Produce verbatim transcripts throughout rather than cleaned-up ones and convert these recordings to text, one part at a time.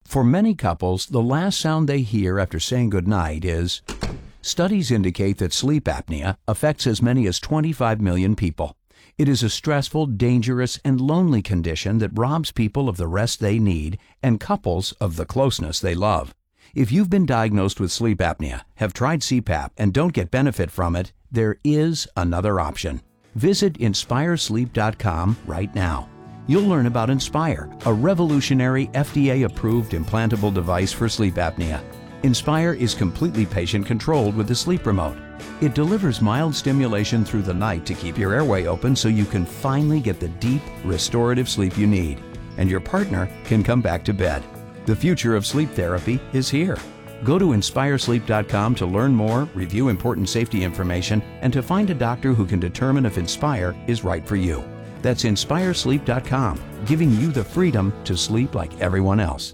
For many couples, the last sound they hear after saying goodnight is... Studies indicate that sleep apnea affects as many as twenty-five million people. It is a stressful, dangerous, and lonely condition that robs people of the rest they need and couples of the closeness they love. If you've been diagnosed with sleep apnea, have tried C PAP, and don't get benefit from it, there is another option. Visit inspire sleep dot com right now. You'll learn about Inspire, a revolutionary F D A-approved implantable device for sleep apnea. Inspire is completely patient-controlled with the sleep remote. It delivers mild stimulation through the night to keep your airway open so you can finally get the deep, restorative sleep you need, and your partner can come back to bed. The future of sleep therapy is here. Go to inspire sleep dot com to learn more, review important safety information, and to find a doctor who can determine if Inspire is right for you. That's inspire sleep dot com, giving you the freedom to sleep like everyone else.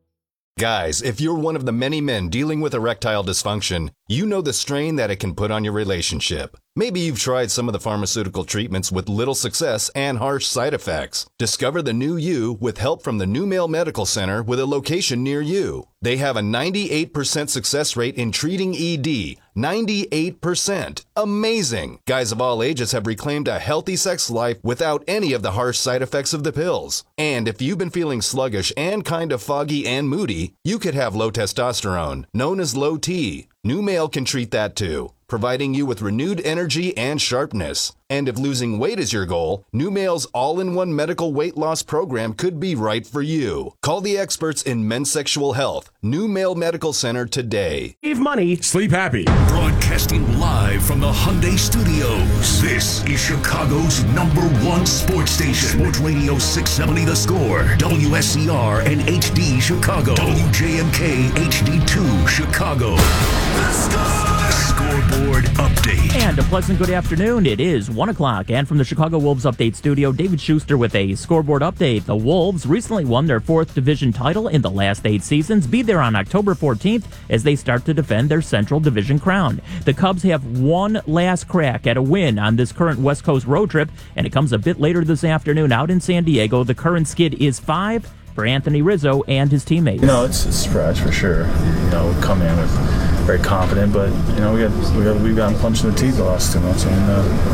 Guys, if you're one of the many men dealing with erectile dysfunction, you know the strain that it can put on your relationship. Maybe you've tried some of the pharmaceutical treatments with little success and harsh side effects. Discover the new you with help from the New Male Medical Center with a location near you. They have a ninety-eight percent success rate in treating E D. ninety-eight percent. Amazing! Guys of all ages have reclaimed a healthy sex life without any of the harsh side effects of the pills. And if you've been feeling sluggish and kind of foggy and moody, you could have low testosterone, known as low T. New Male can treat that too, providing you with renewed energy and sharpness. And if losing weight is your goal, New Male's all-in-one medical weight loss program could be right for you. Call the experts in men's sexual health, New Male Medical Center today. Save money. Sleep happy. Broadcasting live from the Hyundai Studios. This is Chicago's number one sports station. Sports Radio six seventy The Score. W S C R and H D Chicago. W J M K H D two Chicago. The Score. Scoreboard update. And a pleasant good afternoon. It is one o'clock. And from the Chicago Wolves Update Studio, David Schuster with a scoreboard update. The Wolves recently won their fourth division title in the last eight seasons. Be there on October fourteenth as they start to defend their Central Division crown. The Cubs have one last crack at a win on this current West Coast road trip, and it comes a bit later this afternoon out in San Diego. The current skid is five for Anthony Rizzo and his teammates. You know, it's a surprise for sure. You know, we come in with very confident, but you know, we got we got we've gotten punched in the teeth the last two months. I mean,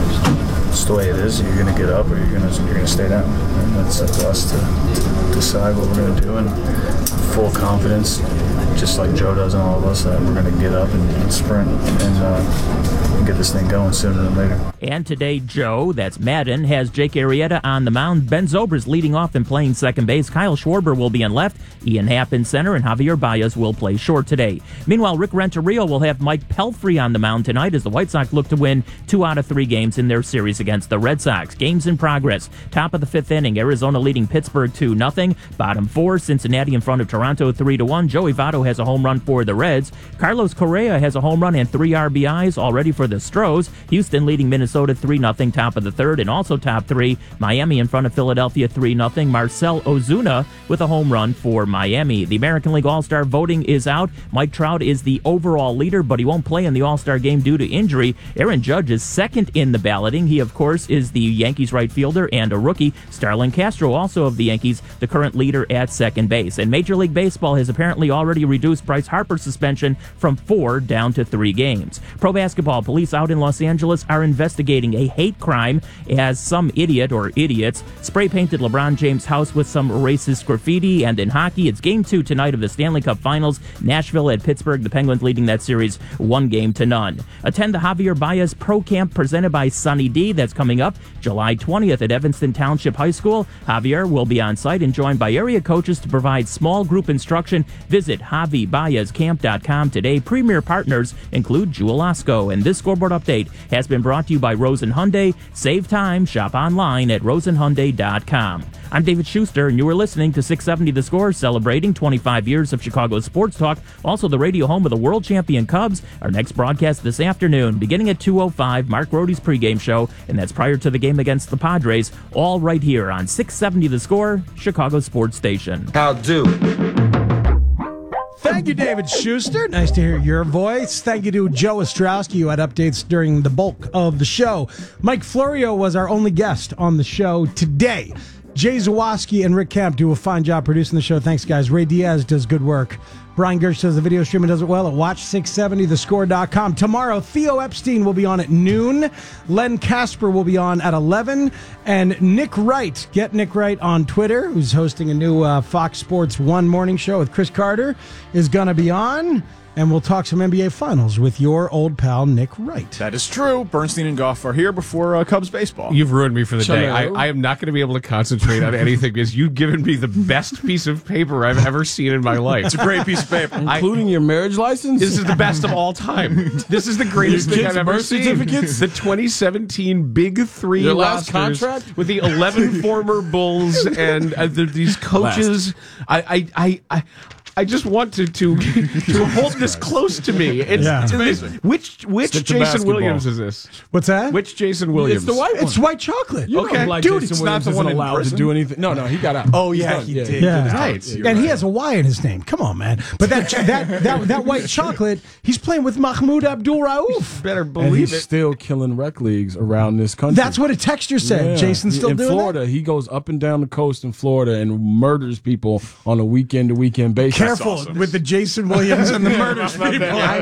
uh, it's the way it is. You're going to get up, or you're going to you're going to stay down, and that's up to us to, to decide what we're going to do. And full confidence, just like Joe does and all of us, that we're going to get up and, and sprint and uh, get this thing going sooner than later. And today, Joe, that's Madden, has Jake Arrieta on the mound. Ben Zobrist leading off and playing second base. Kyle Schwarber will be in left. Ian Happ in center, and Javier Baez will play short today. Meanwhile, Rick Renteria will have Mike Pelfrey on the mound tonight as the White Sox look to win two out of three games in their series against the Red Sox. Games in progress. Top of the fifth inning, Arizona leading Pittsburgh two nothing. Bottom four, Cincinnati in front of Toronto three to one. Joey Votto has a home run for the Reds. Carlos Correa has a home run and three R B Is already for the Stros. Houston leading Minnesota three nothing, top of the third, and also top three, Miami in front of Philadelphia three nothing. Marcell Ozuna with a home run for Miami. The American League All-Star voting is out. Mike Trout is the overall leader, but he won't play in the All-Star game due to injury. Aaron Judge is second in the balloting. He, of course, is the Yankees right fielder and a rookie. Starlin Castro, also of the Yankees, the current leader at second base. And Major League Baseball has apparently already reduced Bryce Harper's suspension from four down to three games. Pro basketball, police out in Los Angeles are investigating a hate crime as some idiot or idiots spray-painted LeBron James' house with some racist graffiti. And in hockey, it's game two tonight of the Stanley Cup Finals. Nashville at Pittsburgh, the Penguins leading that series one game to none. Attend the Javier Baez Pro Camp presented by Sunny D. That's coming up July twentieth at Evanston Township High School. Javier will be on site and joined by area coaches to provide small group instruction. Visit javi baez camp dot com today. Premier partners include Jewel Osco. And this scoreboard update has been brought to you by Rosen Hyundai. Save time, shop online at rosen hyundai dot com. I'm David Schuster, and you are listening to six seventy The Score, celebrating twenty-five years of Chicago sports talk. Also the radio home of the world champion Cubs. Our next broadcast this afternoon, beginning at two oh five, Mark Rohde's pregame show, and that's prior to the game against the Padres, all right here on six seventy The Score, Chicago Sports Station. How do? Thank you, David Schuster. Nice to hear your voice. Thank you to Joe Ostrowski, who had updates during the bulk of the show. Mike Florio was our only guest on the show today. Jay Zawoski and Rick Kemp do a fine job producing the show. Thanks, guys. Ray Diaz does good work. Brian Gersh does the video stream and does it well at watch six seventy the score dot com. Tomorrow, Theo Epstein will be on at noon. Len Casper will be on at eleven. And Nick Wright, get Nick Wright on Twitter, who's hosting a new uh, Fox Sports one morning show with Chris Carter, is going to be on. And we'll talk some N B A Finals with your old pal, Nick Wright. That is true. Bernstein and Goff are here before uh, Cubs baseball. You've ruined me for the Hello. day. I, I am not going to be able to concentrate on anything because you've given me the best piece of paper I've ever seen in my life. It's a great piece of paper. Including I, your marriage license? This is the best of all time. This is the greatest Your thing kids' I've ever birth seen. certificates? The twenty seventeen Big Three Your last rosters contract? with the eleven former Bulls and uh, the, these coaches. I, I, I, I I just want to to, to hold this close to me. It's, Yeah. it's amazing. Which which Stick to Jason basketball. Williams is this? What's that? Which Jason Williams? It's the white one. It's white chocolate. You Okay. know, like Dude, Jason it's Williams not the one isn't in allowed prison. to do anything. No, no, he got out. Oh, yeah, He's he done. did. Yeah, Right. Yeah, and he right. has a Y in his name. Come on, man. But that that that, that white chocolate, he's playing with Mahmoud Abdul Rauf. Better And believe he's it. still killing rec leagues around this country. That's what a texture said. Yeah. Jason's still in doing Florida. that? He goes up and down the coast in Florida and murders people on a weekend to weekend basis. Careful awesome. with the Jason Williams and the murders people.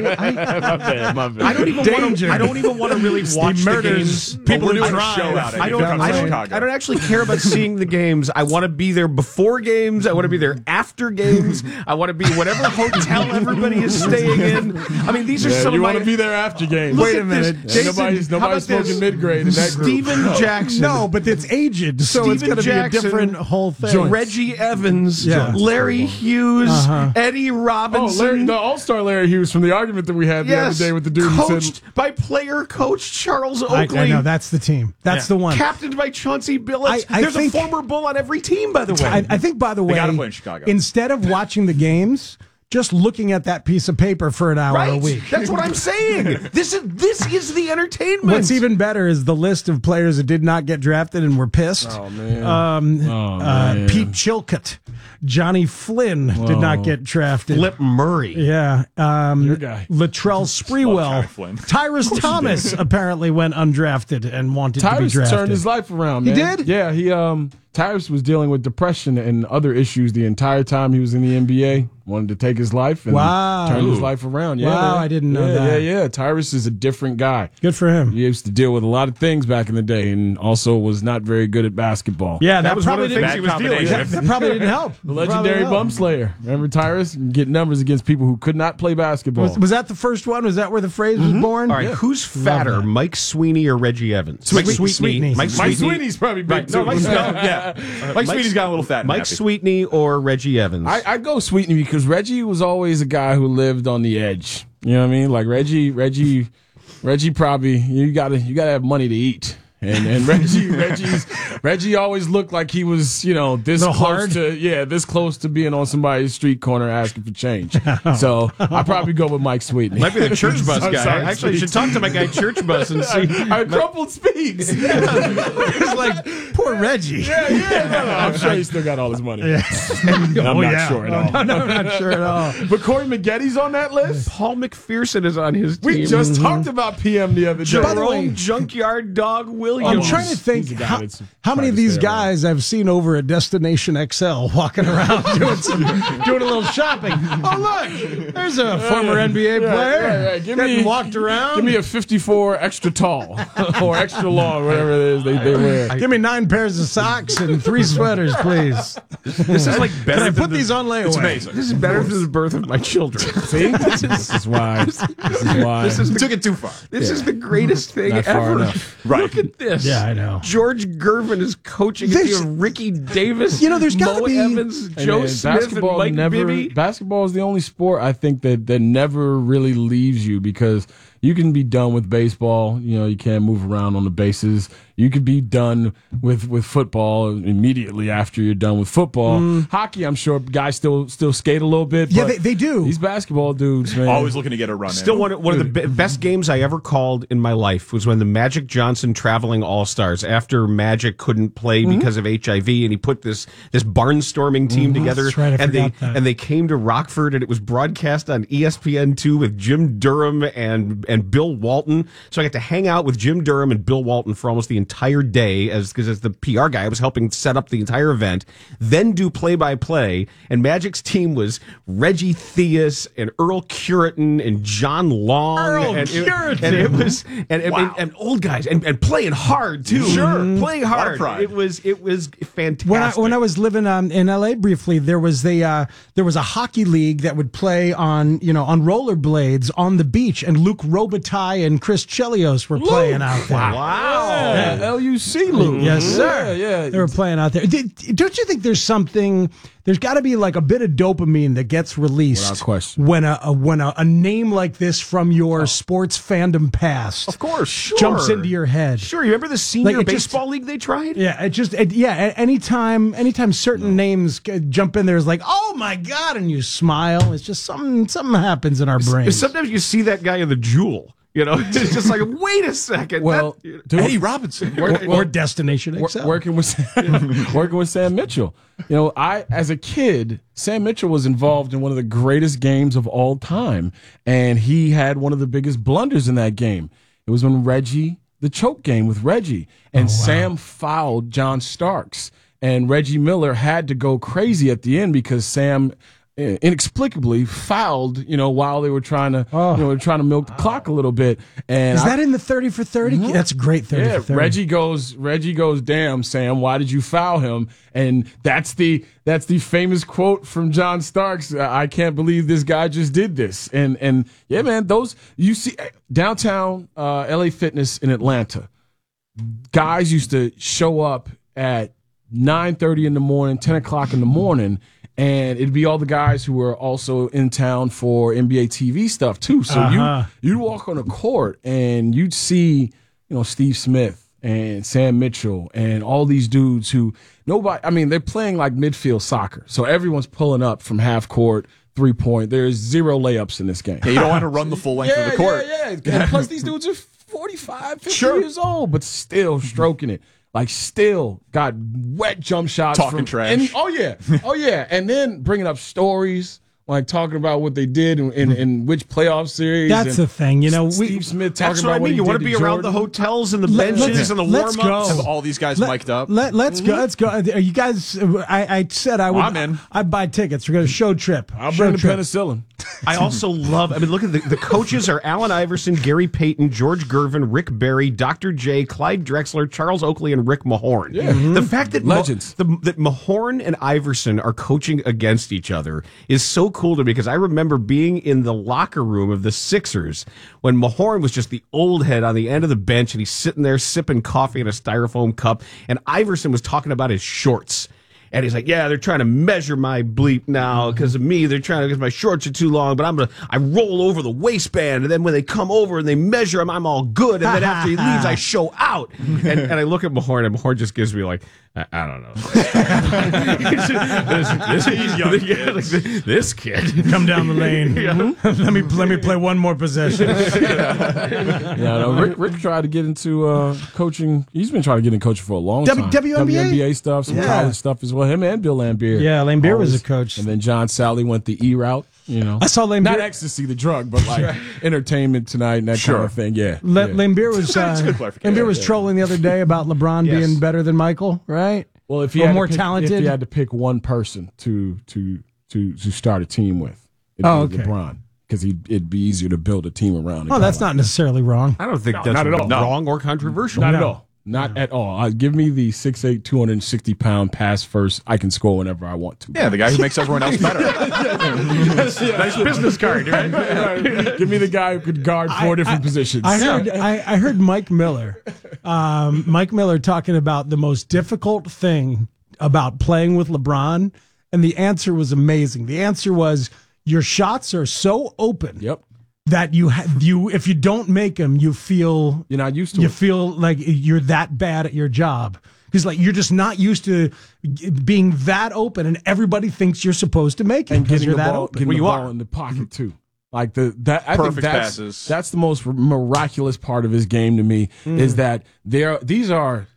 I don't even Danger. want to. I don't even want to really watch the murders games. people We're who doing a drive. show out of I it. don't. Come I to don't, Chicago. I don't actually care about seeing the games. I want to be there before games. I want to be there after games. I want to be whatever hotel everybody is staying in. I mean, these are Yeah, some you of want my. to be there after games. Look Wait a at this. minute. Jason, nobody's how nobody's about this? smoking mid-grade in that group. Steven Jackson. No, but it's aged, so it's Steven going to be a Jackson, different whole thing. Joints. Reggie Evans, Yeah. Larry Hughes, Uh-huh. Eddie Oh, Robinson. Larry, the All-Star Larry Hughes from the argument that we had the yes, other day with the dude who coached said, by player coach Charles I, Oakley. I know, that's the team. That's the one. Captained by Chauncey Billups. I- I There's think- a former Bull on every team, by the way. I, I think, by the way, gotta play in Chicago. instead of watching the games, just looking at that piece of paper for an hour right? a week. That's what I'm saying. This is this is the entertainment. What's even better is the list of players that did not get drafted and were pissed. oh, man. Um, Oh, uh, man. Pete Chilcutt, Johnny Flynn did not get drafted. Flip Murray? Yeah. Um, Your guy. Latrell Sprewell. Johnny Flynn. Tyrus Thomas apparently went undrafted and wanted to be Tyrus drafted. turned his life around, He man. did? Yeah, he um Tyrus was dealing with depression and other issues the entire time he was in the N B A. Wanted to take his life and Wow. turned his Ooh. life around. Yeah, Wow, man. I didn't know yeah, that. Yeah, yeah. Tyrus is a different guy. Good for him. He used to deal with a lot of things back in the day and also was not very good at basketball. Yeah, that, That was one probably of the things didn't, he was dealing that, with. that probably didn't help. The Probably legendary didn't help. bum slayer. Remember Tyrus? Get numbers against people who could not play basketball. Was, was that the first one? Was that where the phrase was born? All right, who's fatter, that. Mike Sweeney or Reggie Evans? Sweet- Mike Sweetney. Mike Mike Sweetney. Sweeney's probably big Right, too. no, Mike, no, yeah. Mike Sweeney's got a little fat and Mike happy. Sweetney or Reggie Evans? I, I go Sweetney because Reggie was always a guy who lived on the edge. You know what I mean? Like Reggie, Reggie, Reggie probably you gotta you gotta have money to eat. And and Reggie Reggie's Reggie always looked like he was, you know, this Little close hard? to yeah, this close to being on somebody's street corner asking for change. So I probably go with Mike Sweetney. Might be the church bus I'm guy. sorry, Actually, I should Speaks. talk to my guy Church Bus and see. I crumpled speaks. It's like, poor Reggie. Yeah, yeah. No, no, I'm sure he still got all his money. Yeah. I'm Oh, not yeah. sure at all. No, no, I'm not sure at all. But Corey Maggetti's on that list. Paul McPherson is on his team. We just talked about P M the other day. By the way- Jerome Junkyard Dog Williams. I'm trying to think He's a guy how, that's how many trying of to these stay around. guys I've seen over at Destination X L walking around doing some, doing a little shopping. Oh look, there's a former N B A Yeah, player yeah, yeah. Give getting me- walked around. Give me a fifty-four extra tall or extra long, whatever it is they, they wear. Give me nine pairs of socks and three sweaters, please. This is like better. Can I than put the- these on layaway? It's amazing. This is better than the birth of my children. See? This is why. This is why. This is You the, took it too far. this is the greatest thing Not far ever. enough. Right. Look at this. Yeah, I know. George Gervin is coaching. There's- You have Ricky Davis. You know, there's gotta Mo be- Evans, Hey, Joe man, Smith, and basketball Mike never. Bibby. Basketball is the only sport I think that that never really leaves you because you can be done with baseball. You know, you can't move around on the bases. You could be done with, with football immediately after you're done with football. Hockey, I'm sure guys still still skate a little bit. Yeah, but they- they do. These basketball dudes, man. Always looking to get a run Still in. one, one of the be- best games I ever called in my life was when the Magic Johnson Traveling All-Stars, after Magic couldn't play Mm-hmm. because of H I V, and he put this this barnstorming team together, That's right, I and they forgot that. and they came to Rockford, and it was broadcast on E S P N two with Jim Durham and and Bill Walton. So I got to hang out with Jim Durham and Bill Walton for almost the entire day as because as the P R guy, I was helping set up the entire event, then do play-by-play. And Magic's team was Reggie Theus and Earl Curitan and John Long. Earl and Curitan. It, and it was and, and, Wow. and, and old guys and, and playing hard too. Sure. Playing A lot of hard. pride. It was it was fantastic. When I, when I was living um, in L A briefly, there was the uh, there was a hockey league that would play on you know on rollerblades on the beach, and Luke Robitaille and Chris Chelios were playing out there. Wow. Yeah, L U C, Luke. Yes, sir. Yeah, yeah. They were playing out there. Did, don't you think there's something? There's got to be like a bit of dopamine that gets released Without question. when a, a when a, a name like this from your sports fandom past, Of course, sure. jumps into your head. Sure, you remember the senior Like, it just- baseball league they tried? Yeah, it just it, yeah. a- Anytime, anytime certain names g- jump in there, it's like, oh my god, and you smile. It's just something something happens in our brains. Sometimes you see that guy in the Jewel. You know, it's just like, wait a second. Well, that- dude, Eddie Robinson. or, or Destination wor- Excel. working with working with Sam Mitchell. You know, I as a kid, Sam Mitchell was involved in one of the greatest games of all time, and he had one of the biggest blunders in that game. It was when Reggie, the choke game with Reggie, and Sam fouled John Starks, and Reggie Miller had to go crazy at the end because Sam uh, inexplicably fouled, you know, while they were trying to, Oh. you know, trying to milk the clock a little bit. And Is I- that in the thirty for thirty? That's a great thirty yeah, for thirty. Reggie goes. Reggie goes. Damn, Sam, why did you foul him? And that's the that's the famous quote from John Starks. I can't believe this guy just did this. And and yeah, man, those you see downtown uh, L A Fitness in Atlanta. Guys used to show up at nine thirty in the morning, ten o'clock in the morning. And it'd be all the guys who were also in town for N B A T V stuff too. So Uh-huh. you you'd walk on a court and you'd see, you know, Steve Smith and Sam Mitchell and all these dudes who nobody. I mean, they're playing like midfield soccer, so everyone's pulling up from half court, three point. There's zero layups in this game. Yeah, you don't want to run the full length of the court. Yeah, yeah. And plus, these dudes are forty-five, fifty Sure. years old, but still stroking it. Like, still got wet jump shots. Talking from, trash. And, oh, yeah. Oh, yeah. And then bringing up stories, like talking about what they did in, in, in which playoff series. That's and the thing, you know. We, Steve Smith talking That's about what I what mean. he You want did to be to around the Jordan. hotels and the Let- benches let's- and the let's warm-ups. go. Have all these guys Let- mic'd up. Let, let's go. Let's go. Are you guys? I, I said I would. I'm in. I'd buy tickets. We're going to show trip. I'll show bring the trip. penicillin. I also love, I mean, look at the, the coaches are Allen Iverson, Gary Payton, George Gervin, Rick Barry, Doctor J, Clyde Drexler, Charles Oakley, and Rick Mahorn. Yeah. The fact that Mo- Legends. the, that Mahorn and Iverson are coaching against each other is so cool to me because I remember being in the locker room of the Sixers when Mahorn was just the old head on the end of the bench and he's sitting there sipping coffee in a styrofoam cup, and Iverson was talking about his shorts. And he's like, yeah, they're trying to measure my bleep now because of me. They're trying to, because my shorts are too long, but I'm going to, I roll over the waistband. And then when they come over and they measure him, I'm all good. And then after he leaves, I show out. And, and I look at Mahorn, and Mahorn just gives me like, I, I don't know. this, this, he's young. Yeah, like, this, this kid. Come down the lane. let me let me play one more possession. Yeah, no, Rick, Rick tried to get into uh, coaching. He's been trying to get in coaching for a long W- time. W N B A? W N B A stuff, some Yeah. college stuff as well. Him and Bill Lambier. Yeah, Lambier was Always. a coach. And then John Sally went the E route. You know, I saw Lambier. not ecstasy, the drug, but like entertainment tonight and that Sure. kind of thing. Yeah, Le- yeah. Lambier was That's uh, good clarification. Lambier was trolling the other day about LeBron Yes. being better than Michael, right? Well, if he or had more to pick, talented. if he had to pick one person to to to to start a team with, it'd Oh, be okay. LeBron, because it'd be easier to build a team around. a Oh, guy that's like not necessarily wrong. I don't think No, that's not at all. wrong or controversial. Not No. at all. Not at all. Uh, give me the six eight, two hundred sixty pound pass first. I can score whenever I want to. Yeah, the guy who makes everyone else better. Nice business card, right? Give me the guy who could guard four different positions. I heard I, I heard Mike Miller, um, Mike Miller talking about the most difficult thing about playing with LeBron, and the answer was amazing. The answer was your shots are so open Yep. that you ha- you if you don't make them, you feel You're not used to you it. feel like you're that bad at your job. Because like you're just not used to being that open, and everybody thinks you're supposed to make it And because getting you're the that ball, open. getting Well, the you ball are. in the pocket too. Like the that I Perfect think that's, passes. that's the most miraculous part of his game to me Mm. is that there these are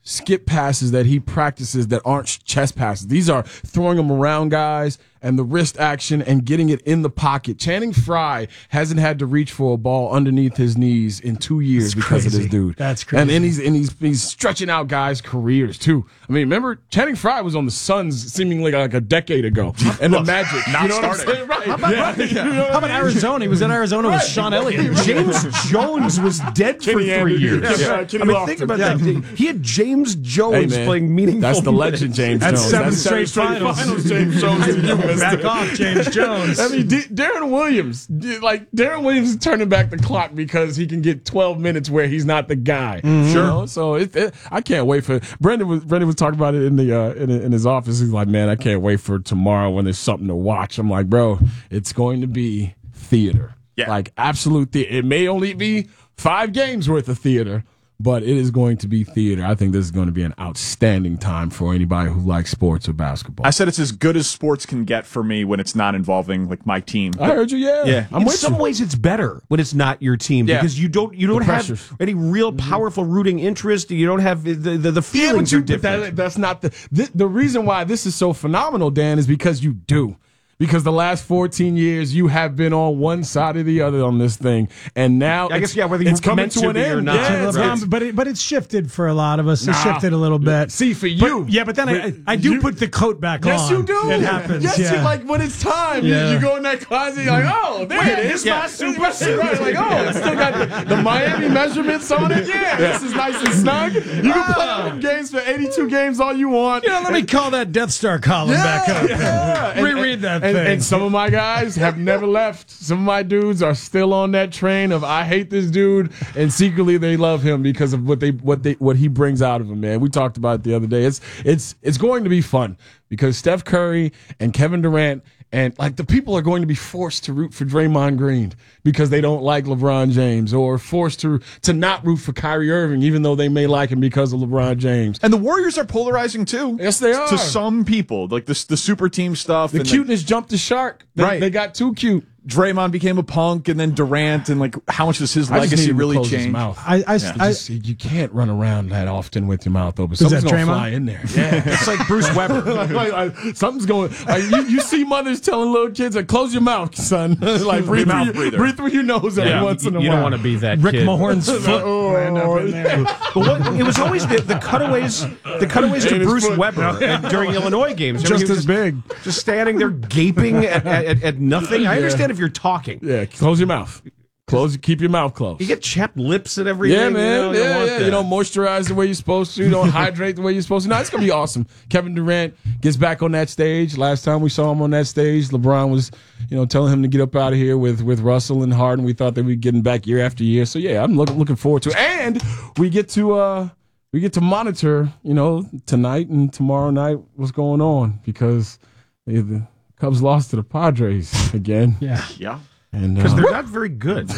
skip passes that he practices that aren't chest passes. These are throwing them around guys and the wrist action and getting it in the pocket. Channing Frye hasn't had to reach for a ball underneath his knees in two years That's because crazy. of this dude. That's crazy. And, and he's and he's he's stretching out guys' careers too. I mean, remember Channing Frye was on the Suns seemingly like a decade ago, and the Magic. Not you know starting. what I'm saying? Right? How about, yeah, yeah. You know what how about I mean? Arizona? He was in Arizona with Right. Sean Elliott. James Jones was dead for Kenny three Anderson. years. Yeah, Kenny I mean, Lofton. think about Yeah. that. He had James Jones Hey, man, playing meaningful That's the minutes. legend, James That's Jones. seven That's straight finals. James Jones. to you, mister. Back off, James Jones. I mean, D- Darren Williams, D- like Darren Williams is turning back the clock because he can get twelve minutes where he's not the guy. Mm-hmm. Sure. You know? So it, it, I can't wait for Brendan was Brendan was talking about it in the uh, in, in his office. He's like, man, I can't wait for tomorrow when there's something to watch. I'm like, bro, it's going to be theater. Yeah. Like absolute theater. It may only be five games worth of theater, but it is going to be theater. I think this is going to be an outstanding time for anybody who likes sports or basketball. I said it's as good as sports can get for me when it's not involving like my team. I heard you, yeah. Yeah. I'm In with some you. ways, it's better when it's not your team Yeah. because you don't you don't The have pressures. any real powerful rooting interest. You don't have the the, the Yeah, feelings but you, are but different. that, that's not the, the the reason why this is so phenomenal, Dan, is because you do. Because the last fourteen years you have been on one side or the other on this thing, and now I guess, it's- yeah, whether you it's coming meant to to an be or end. not. Yeah, To it's- LeBron, it's- but it, but it's shifted for a lot of us. It's Nah. shifted a little bit. See, for But- you, yeah, but then I, I, I do You- put the coat back Yes, on. you do. It happens. Yes, yeah. you like when it's time. you- Yeah. You, go in that closet, you're like, oh, there it is. Yeah. My super right, like, oh, it's still got the, the Miami measurements on it. Yeah, this is nice and snug. You can play all them games for eighty-two games all you want. You know, let me call that Death Star column back up. Yeah. And- Reread that and, thing. And some of my guys have never left. Some of my dudes are still on that train of I hate this dude, and secretly they love him because of what they what they what he brings out of him. Man, we talked about it the other day. It's it's it's going to be fun because Steph Curry and Kevin Durant. And like the people are going to be forced to root for Draymond Green because they don't like LeBron James, or forced to to not root for Kyrie Irving even though they may like him because of LeBron James. And the Warriors are polarizing too. Yes, they are. To some people, like the the super team stuff. The and cuteness jumped the shark. They, Right. They got too cute. Draymond became a punk, and then Durant, and like how much does his I just need legacy him to really close his change? mouth. I, I, You, I, just- you can't run around that often with your mouth open. that Something's going to Draymond? fly in there. Yeah. It's like Bruce Weber. like, like, like, something's going. Like, you, you see mothers telling little kids, like, "Close your mouth, son." like breathe, Mouth through, your, breather. breathe through your nose every Yeah, once in a You while. don't want to be that Rick kid. Mahorn's foot ran up in there. But what, it was always the, the cutaways, the cutaways to Ain't his Bruce foot. Weber uh, during Illinois games. I mean, Just he was as big. just standing there gaping at, at, at nothing. I understand if you're talking. Yeah, close your mouth. Close. Keep your mouth closed. You get chapped lips and everything. Yeah, man. You know, you don't yeah, want yeah. that. You don't moisturize the way you're supposed to. You don't hydrate the way you're supposed to. No, it's gonna be awesome. Kevin Durant gets back on that stage. Last time we saw him on that stage, LeBron was, you know, telling him to get up out of here with with Russell and Harden. We thought they would be getting back year after year. So yeah, I'm looking looking forward to it. And we get to uh we get to monitor, you know, tonight and tomorrow night what's going on because they, the Cubs lost to the Padres again. Yeah. Yeah, And because uh, they're not very good.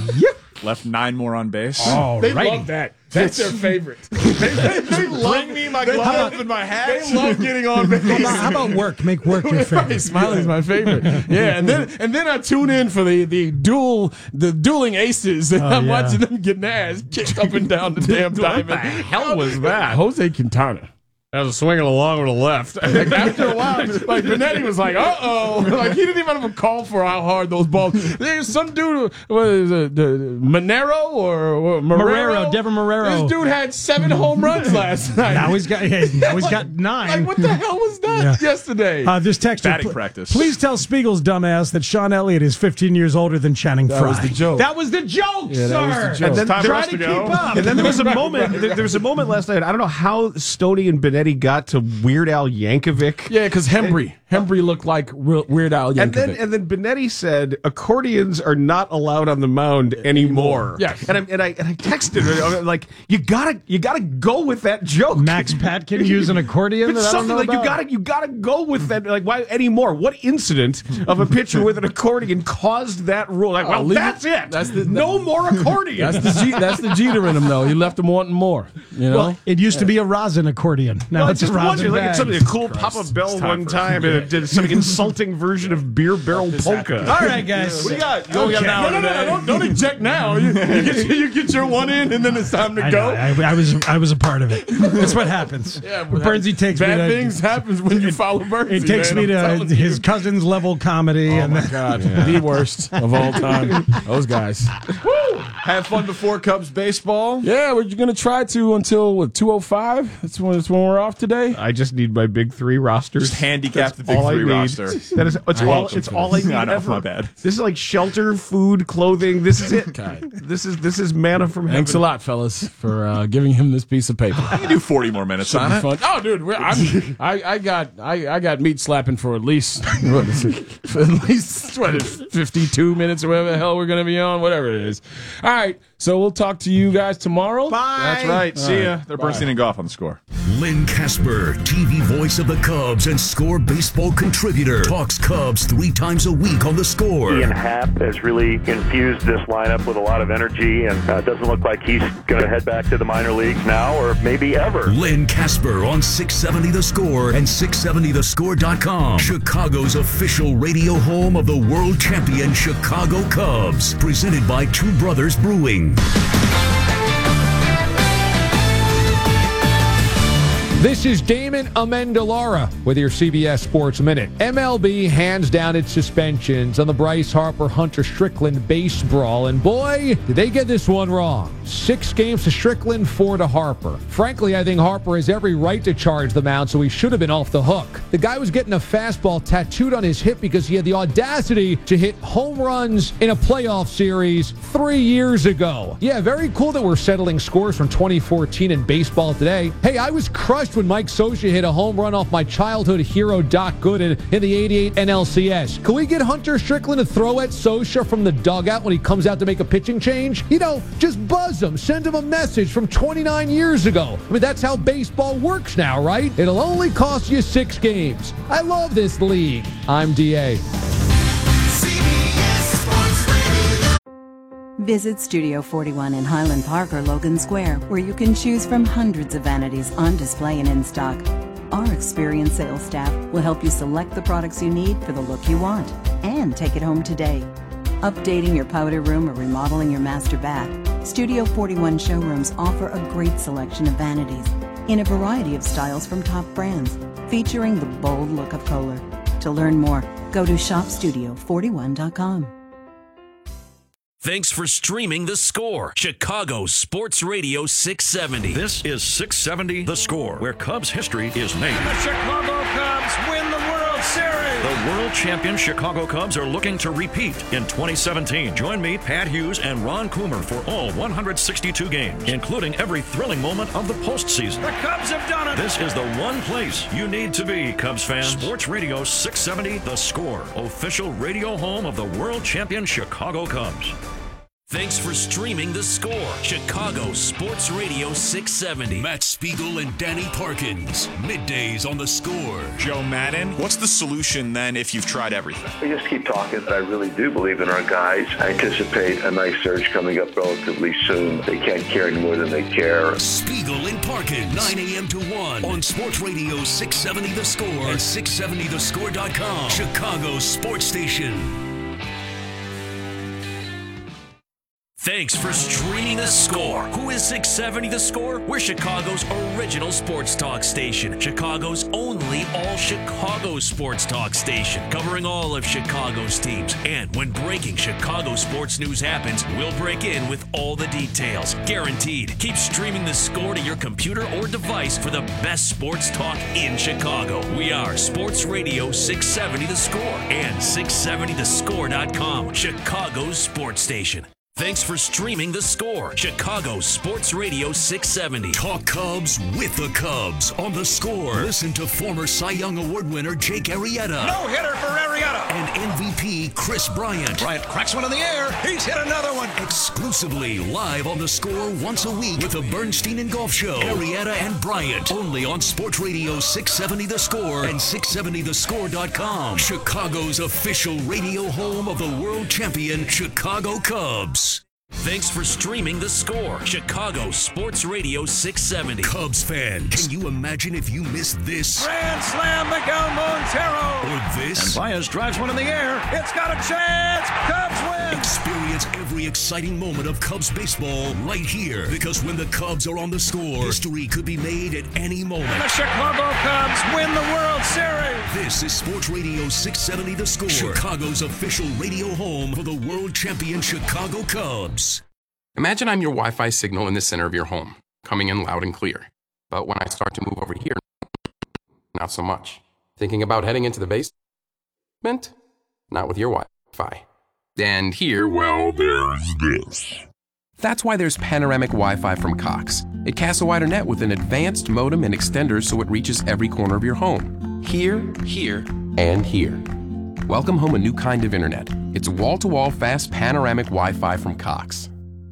left nine more on base. Oh, they righty. love that. That's their favorite. they, they, they love, Bring me my they glove love- and my hat. They love getting on base. How about, how about work? Make work your Right, favorite. Smiley's my favorite. Yeah, and then and then I tune in for the the dual the dueling aces, and I'm yeah. watching them getting their ass kicked up and down the damn diamond. What the hell was that? Jose Quintana. That was swinging along with the left. Like after a while, like Benetti was like, "Uh oh!" Like he didn't even have a call for how hard those balls. There's some dude, what is it, the Monero or, or Marrero? Marrero, Devin Marrero. This dude had seven home runs last night. Now he's got hey, now he's got nine. Like what the hell was that Yeah. yesterday? Uh, this texter, Batting pl- practice. Please tell Spiegel's dumbass that Sean Elliott is fifteen years older than Channing That Frye. was the joke. That was the joke, Yeah, sir. that was the joke. And then Time there- for us Try to to go. keep up. And then there was a moment. There, there was a moment last night. I don't know how Stoney and Benetti got to Weird Al Yankovic. Yeah, because Hembry, Hembry looked like real, Weird Al Yankovic. And then, and then Benetti said, "Accordions are not allowed on the mound anymore." Yes. and I and I and I texted her like, "You gotta, you gotta go with that joke." Max Patkin use an accordion. But that I don't something know like you about? gotta, you gotta go with that. Like, why anymore? What incident of a pitcher with an accordion caused that rule? Like, well, leave that's it- it. that's the- no more accordion. that's the G, that's the Jeter in him, though. He left him wanting more. You know, Well, it used to be a rosin accordion. Now Well, I it's a just Robin wondered, like bag. it's something a cool Papa Bell time one for- time and it did some insulting version of Beer Barrel Polka. All right, guys. What do you got? You Okay. only got an hour No, no, no, today. no, don't, don't eject now. You, you, get, you get your one in, and then it's time to I, go. know, I, I was I was a part of it. That's what happens. Yeah, But Bernsey takes me bad to, things happens when you follow Bernsey. It takes man, me I'm to telling you. his cousin's level comedy. Oh and my then, God, the worst of all time. Those guys. Have fun before Cubs baseball. Yeah, we're gonna try to until what, two oh five. That's when that's when we're off today. I just need my big three rosters. Just handicap That's the big all I three need. roster. That is, it's I all. hate you It's for all I this. need I know, ever. my bad. This is like shelter, food, clothing. This is it. God. This is this is manna from heaven. Thanks a lot, fellas, for uh, giving him this piece of paper. I can do forty more minutes Should on be it. fun. Oh, dude, we're, I'm, I I got I, I got meat slapping for at least what is it? For at least what fifty-two minutes or whatever the hell we're gonna be on, whatever it is. All right, so we'll talk to you guys tomorrow. Bye. That's right. See ya. right. They're Bye. Bernstein and Goff on the score. Lynn Casper, T V voice of the Cubs and Score baseball contributor, talks Cubs three times a week on the Score. Ian Happ has really infused this lineup with a lot of energy, and uh, doesn't look like he's going to head back to the minor leagues now or maybe ever. Lynn Casper on six seventy The Score and six seventy the score dot com. Chicago's official radio home of the world champion Chicago Cubs. Presented by Two Brothers Brewing. This is Damon Amendolara with your C B S Sports Minute. M L B hands down its suspensions on the Bryce Harper-Hunter Strickland base brawl, and boy, did they get this one wrong. Six games to Strickland, four to Harper. Frankly, I think Harper has every right to charge the mound, so he should have been off the hook. The guy was getting a fastball tattooed on his hip because he had the audacity to hit home runs in a playoff series three years ago. Yeah, very cool that we're settling scores from twenty fourteen in baseball today. Hey, I was crushed when Mike Scioscia hit a home run off my childhood hero Doc Gooden in the eighty-eight N L C S. Can we get Hunter Strickland to throw at Scioscia from the dugout when he comes out to make a pitching change? You know, just buzz him, send him a message from twenty-nine years ago. I mean, that's how baseball works now, right? It'll only cost you six games. I love this league. I'm D A. Visit Studio forty-one in Highland Park or Logan Square, where you can choose from hundreds of vanities on display and in stock. Our experienced sales staff will help you select the products you need for the look you want and take it home today. Updating your powder room or remodeling your master bath, Studio forty-one showrooms offer a great selection of vanities in a variety of styles from top brands, featuring the bold look of Kohler. To learn more, go to shop studio forty-one dot com. Thanks for streaming The Score, Chicago Sports Radio six seventy. This is six seventy The Score, where Cubs history is made. The Chicago Cubs win the World Series. The world champion Chicago Cubs are looking to repeat in twenty seventeen. Join me, Pat Hughes, and Ron Coomer for all one hundred sixty-two games, including every thrilling moment of the postseason. The Cubs have done it. This is the one place you need to be, Cubs fans. Sports Radio six seventy The Score, official radio home of the world champion Chicago Cubs. Thanks for streaming The Score, Chicago Sports Radio six seventy. Matt Spiegel and Danny Parkins, middays on The Score. Joe Madden, what's the solution then if you've tried everything? We just keep talking. I really do believe in our guys. I anticipate a nice surge coming up relatively soon. They can't care any more than they care. Spiegel and Parkins, nine a.m. to one on Sports Radio six seventy The Score and six seventy the score dot com, Chicago's sports station. Thanks for streaming The Score. Who is six seventy The Score? We're Chicago's original sports talk station. Chicago's only all-Chicago sports talk station. Covering all of Chicago's teams. And when breaking Chicago sports news happens, we'll break in with all the details. Guaranteed. Keep streaming The Score to your computer or device for the best sports talk in Chicago. We are Sports Radio six seventy The Score and six seventy the score dot com, Chicago's sports station. Thanks for streaming The Score, Chicago Sports Radio six seventy. Talk Cubs with the Cubs on The Score. Listen to former Cy Young Award winner Jake Arrieta. No hitter for Arrieta. And M V P Chris Bryant. Bryant cracks one in the air. He's hit another one. Exclusively live on The Score once a week with the Bernstein and Golf Show. Arrieta and Bryant. Only on Sports Radio six seventy The Score and six seventy the score dot com. Chicago's official radio home of the world champion Chicago Cubs. Thanks for streaming The Score, Chicago Sports Radio six seventy. Cubs fans, can you imagine if you missed this? Grand slam, Miguel Montero. Or this? And Baez drives one in the air. It's got a chance. Cubs win. Experience every exciting moment of Cubs baseball right here. Because when the Cubs are on The Score, history could be made at any moment. And the Chicago Cubs win the World Series. This is Sports Radio six seventy The Score, Chicago's official radio home for the world champion Chicago Cubs. Imagine I'm your Wi-Fi signal in the center of your home, coming in loud and clear. But when I start to move over here, not so much. Thinking about heading into the basement? Not with your Wi-Fi. And here, well, there's this. That's why there's panoramic Wi-Fi from Cox. It casts a wider net with an advanced modem and extenders so it reaches every corner of your home. Here, here, and here. Welcome home a new kind of internet. It's wall-to-wall fast panoramic Wi-Fi from Cox.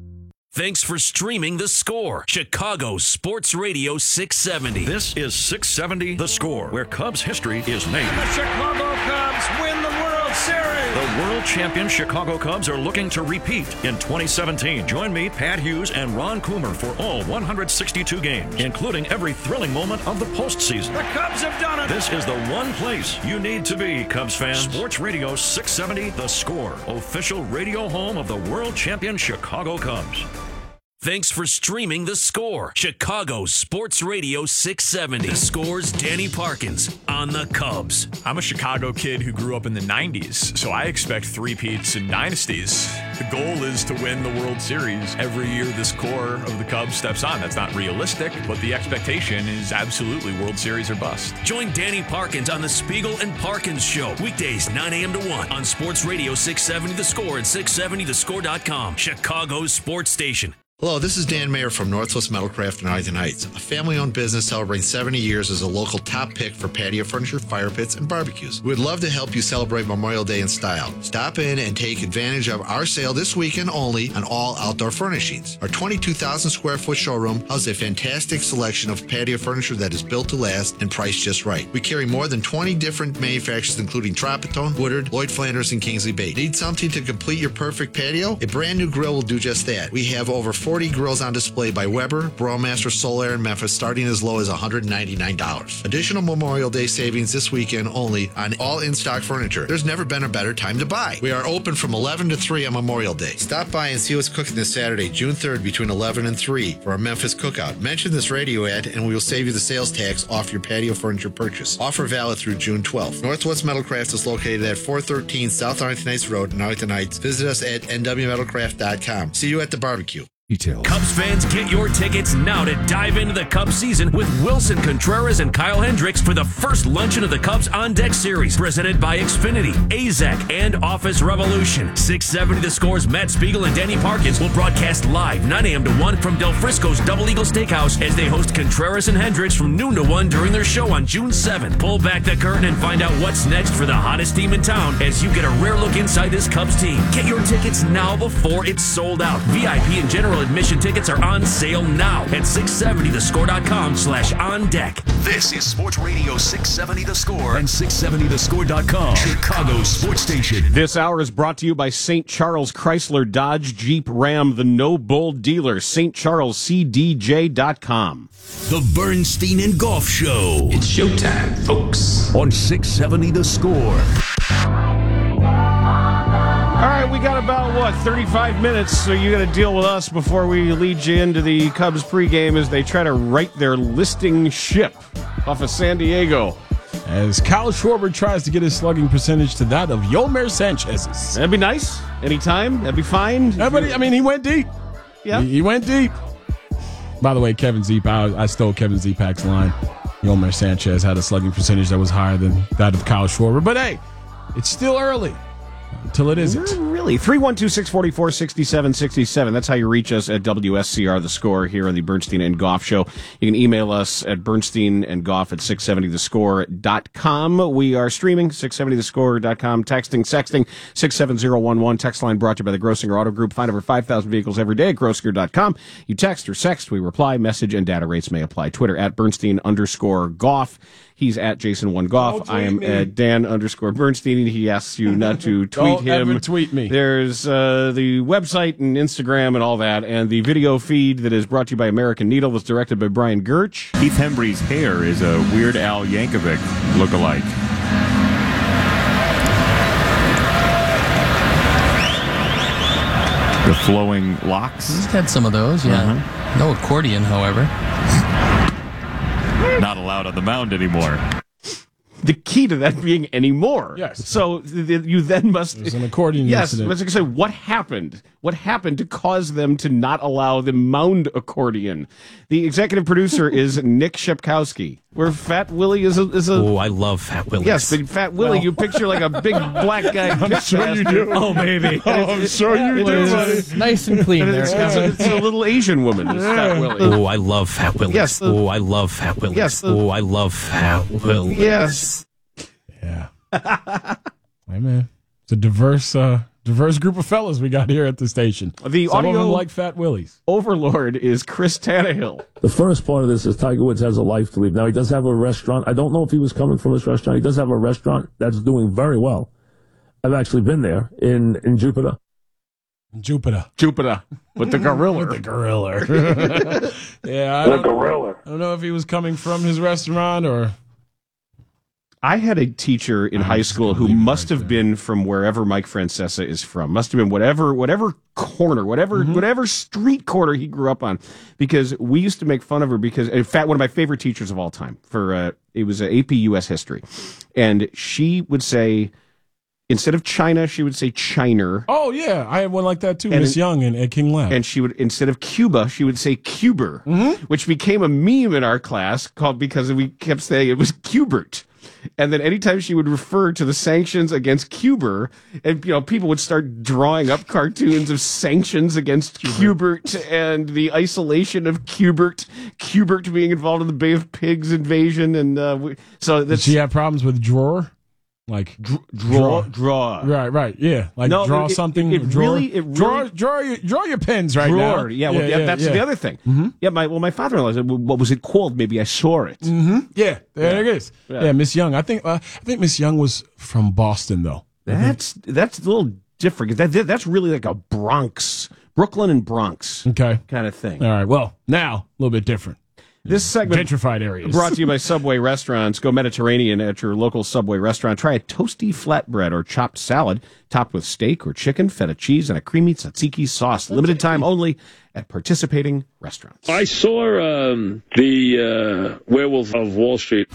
Thanks for streaming The Score, Chicago Sports Radio six seventy. This is six seventy The Score, where Cubs history is made. And the Chicago Cubs win the World Series. The world champion Chicago Cubs are looking to repeat in twenty seventeen. Join me, Pat Hughes, and Ron Coomer for all one hundred sixty-two games, including every thrilling moment of the postseason. The Cubs have done it. This is the one place you need to be, Cubs fans. Sports Radio six seventy The Score, official radio home of the world champion Chicago Cubs. Thanks for streaming The Score, Chicago Sports Radio six seventy. The Score's Danny Parkins on the Cubs. I'm a Chicago kid who grew up in the nineties, so I expect three-peats and dynasties. The goal is to win the World Series every year this core of the Cubs steps on. That's not realistic, but the expectation is absolutely World Series or bust. Join Danny Parkins on the Spiegel and Parkins Show, weekdays nine a.m. to one on Sports Radio six seventy The Score and six seventy the score dot com, Chicago's sports station. Hello, this is Dan Mayer from Northwest Metalcraft in Arlington Heights, a family-owned business celebrating seventy years as a local top pick for patio furniture, fire pits, and barbecues. We'd love to help you celebrate Memorial Day in style. Stop in and take advantage of our sale this weekend only on all outdoor furnishings. Our twenty-two thousand square foot showroom houses a fantastic selection of patio furniture that is built to last and priced just right. We carry more than twenty different manufacturers, including Tropitone, Woodard, Lloyd Flanders, and Kingsley Bate. Need something to complete your perfect patio? A brand new grill will do just that. We have over forty grills on display by Weber, Brewmaster, Solaire, and Memphis, starting as low as one hundred ninety-nine dollars. Additional Memorial Day savings this weekend only on all in-stock furniture. There's never been a better time to buy. We are open from eleven to three on Memorial Day. Stop by and see what's cooking this Saturday, June third, between eleven and three for our Memphis Cookout. Mention this radio ad and we will save you the sales tax off your patio furniture purchase. Offer valid through June twelfth. Northwest Metalcraft is located at four thirteen South Arlington Heights Road in Arlington Heights. Visit us at n w metalcraft dot com. See you at the barbecue. Details. Cubs fans, get your tickets now to dive into the Cubs season with Wilson Contreras and Kyle Hendricks for the first luncheon of the Cubs On Deck series, presented by Xfinity, A Z E C, and Office Revolution. six seventy The Score's Matt Spiegel and Danny Parkins will broadcast live nine a.m. to one from Del Frisco's Double Eagle Steakhouse as they host Contreras and Hendricks from noon to one during their show on June seventh. Pull back the curtain and find out what's next for the hottest team in town as you get a rare look inside this Cubs team. Get your tickets now before it's sold out. V I P and general admission tickets are on sale now at six seventy the score dot com slash on deck. This is Sports Radio six seventy The Score and six seventy the score dot com, Chicago's sports station. This hour is brought to you by Saint Charles Chrysler Dodge Jeep Ram, the No Bull dealer, St Charles C D J dot com. The Bernstein and Golf Show. It's showtime, folks, on six seventy The Score. All right, we got about, what, thirty-five minutes, so you got to deal with us before we lead you into the Cubs pregame as they try to right their listing ship off of San Diego. As Kyle Schwarber tries to get his slugging percentage to that of Yolmer Sanchez's. That'd be nice. Anytime. That'd be fine. Everybody, I mean, he went deep. Yeah. He, he went deep. By the way, Kevin Zeep, I, I stole Kevin Zepak's line. Yolmer Sanchez had a slugging percentage that was higher than that of Kyle Schwarber. But hey, it's still early. Until it isn't. Really? three one two, six four four, six seven six seven. That's how you reach us at W S C R, The Score, here on the Bernstein and Goff Show. You can email us at Bernstein and Goff at six seventy the score dot com. We are streaming, six seventy the score dot com, texting, sexting, six seven zero one one. Text line brought to you by the Grossinger Auto Group. Find over five thousand vehicles every day at Grossinger dot com. You text or sext, we reply. Message and data rates may apply. Twitter at Bernstein underscore Goff. He's at Jason One Golf. I am me. at Dan underscore Bernstein. He asks you not to tweet Don't him. ever tweet me. There's uh, the website and Instagram and all that, and the video feed that is brought to you by American Needle was directed by Brian Gertch. Keith Hembree's hair is a Weird Al Yankovic look-alike. The flowing locks. He's had some of those, yeah. Uh-huh. No accordion, however. Not allowed on the mound anymore. The key to that being anymore. Yes. So th- th- you then must. There's an accordion Yes. incident. I was going to say, what happened? What happened to cause them to not allow the mound accordion? The executive producer is Nick Shepkowski. Where Fat Willie is a. Is a oh, I love Fat Willie. Yes, but Fat Willie, well, you picture like a big black guy. I'm sure you do. Oh, baby. Oh, I'm sure you do, buddy. Nice and clean there. It's, it's, a, it's a little Asian woman, is Fat Willie. Oh, I love Fat Willie. Yes. The, oh, I love Fat Willie. Yes. The, oh, I love Fat Willie. Yes. Yeah. Hey, man. It's a diverse, uh, diverse group of fellas we got here at the station. The Some audio of them like Fat Willies. overlord is Chris Tannehill. The first part of this is Tiger Woods has a life to live. Now, he does have a restaurant. I don't know if he was coming from this restaurant. He does have a restaurant that's doing very well. I've actually been there in, in Jupiter. Jupiter. Jupiter. With the gorilla. With the gorilla. yeah. I The don't, gorilla. I don't know if he was coming from his restaurant or... I had a teacher in high school who must have been from wherever Mike Francesa is from. Must have been whatever whatever corner, whatever mm-hmm. whatever street corner he grew up on. Because we used to make fun of her because, in fact, one of my favorite teachers of all time. For uh, it was A P U S history. And she would say, instead of China, she would say Chiner. Oh, yeah. I had one like that, too. Miss Young and at King Lab. And she would, instead of Cuba, she would say Cuber, mm-hmm. which became a meme in our class called because we kept saying it was Cubert. And then anytime she would refer to the sanctions against Cuba, and you know, people would start drawing up cartoons of sanctions against Cubert and the isolation of Cubert, Cubert being involved in the Bay of Pigs invasion, and uh, we, so that's, did she have problems with drawer? Like Dr- draw, draw, right, right, yeah. Like no, draw it, something. It, it drawer, really, it really, draw, draw your, draw your pens right drawer. now. Yeah, well, yeah, yeah, that's yeah. the other thing. Mm-hmm. Yeah, my well, my father-in-law said, "What was it called? Maybe I saw it." Mm-hmm. Yeah, there yeah. it is. Yeah, yeah Miss Young. I think uh, I think Miss Young was from Boston, though. That's that's a little different. That, that that's really like a Bronx, Brooklyn and Bronx, okay, kind of thing. All right. Well, now a little bit different. This segment gentrified areas brought to you by Subway Restaurants. Go Mediterranean at your local Subway restaurant. Try a toasty flatbread or chopped salad topped with steak or chicken, feta cheese, and a creamy tzatziki sauce. Limited time only at participating restaurants. I saw um, the uh, Werewolf of Wall Street.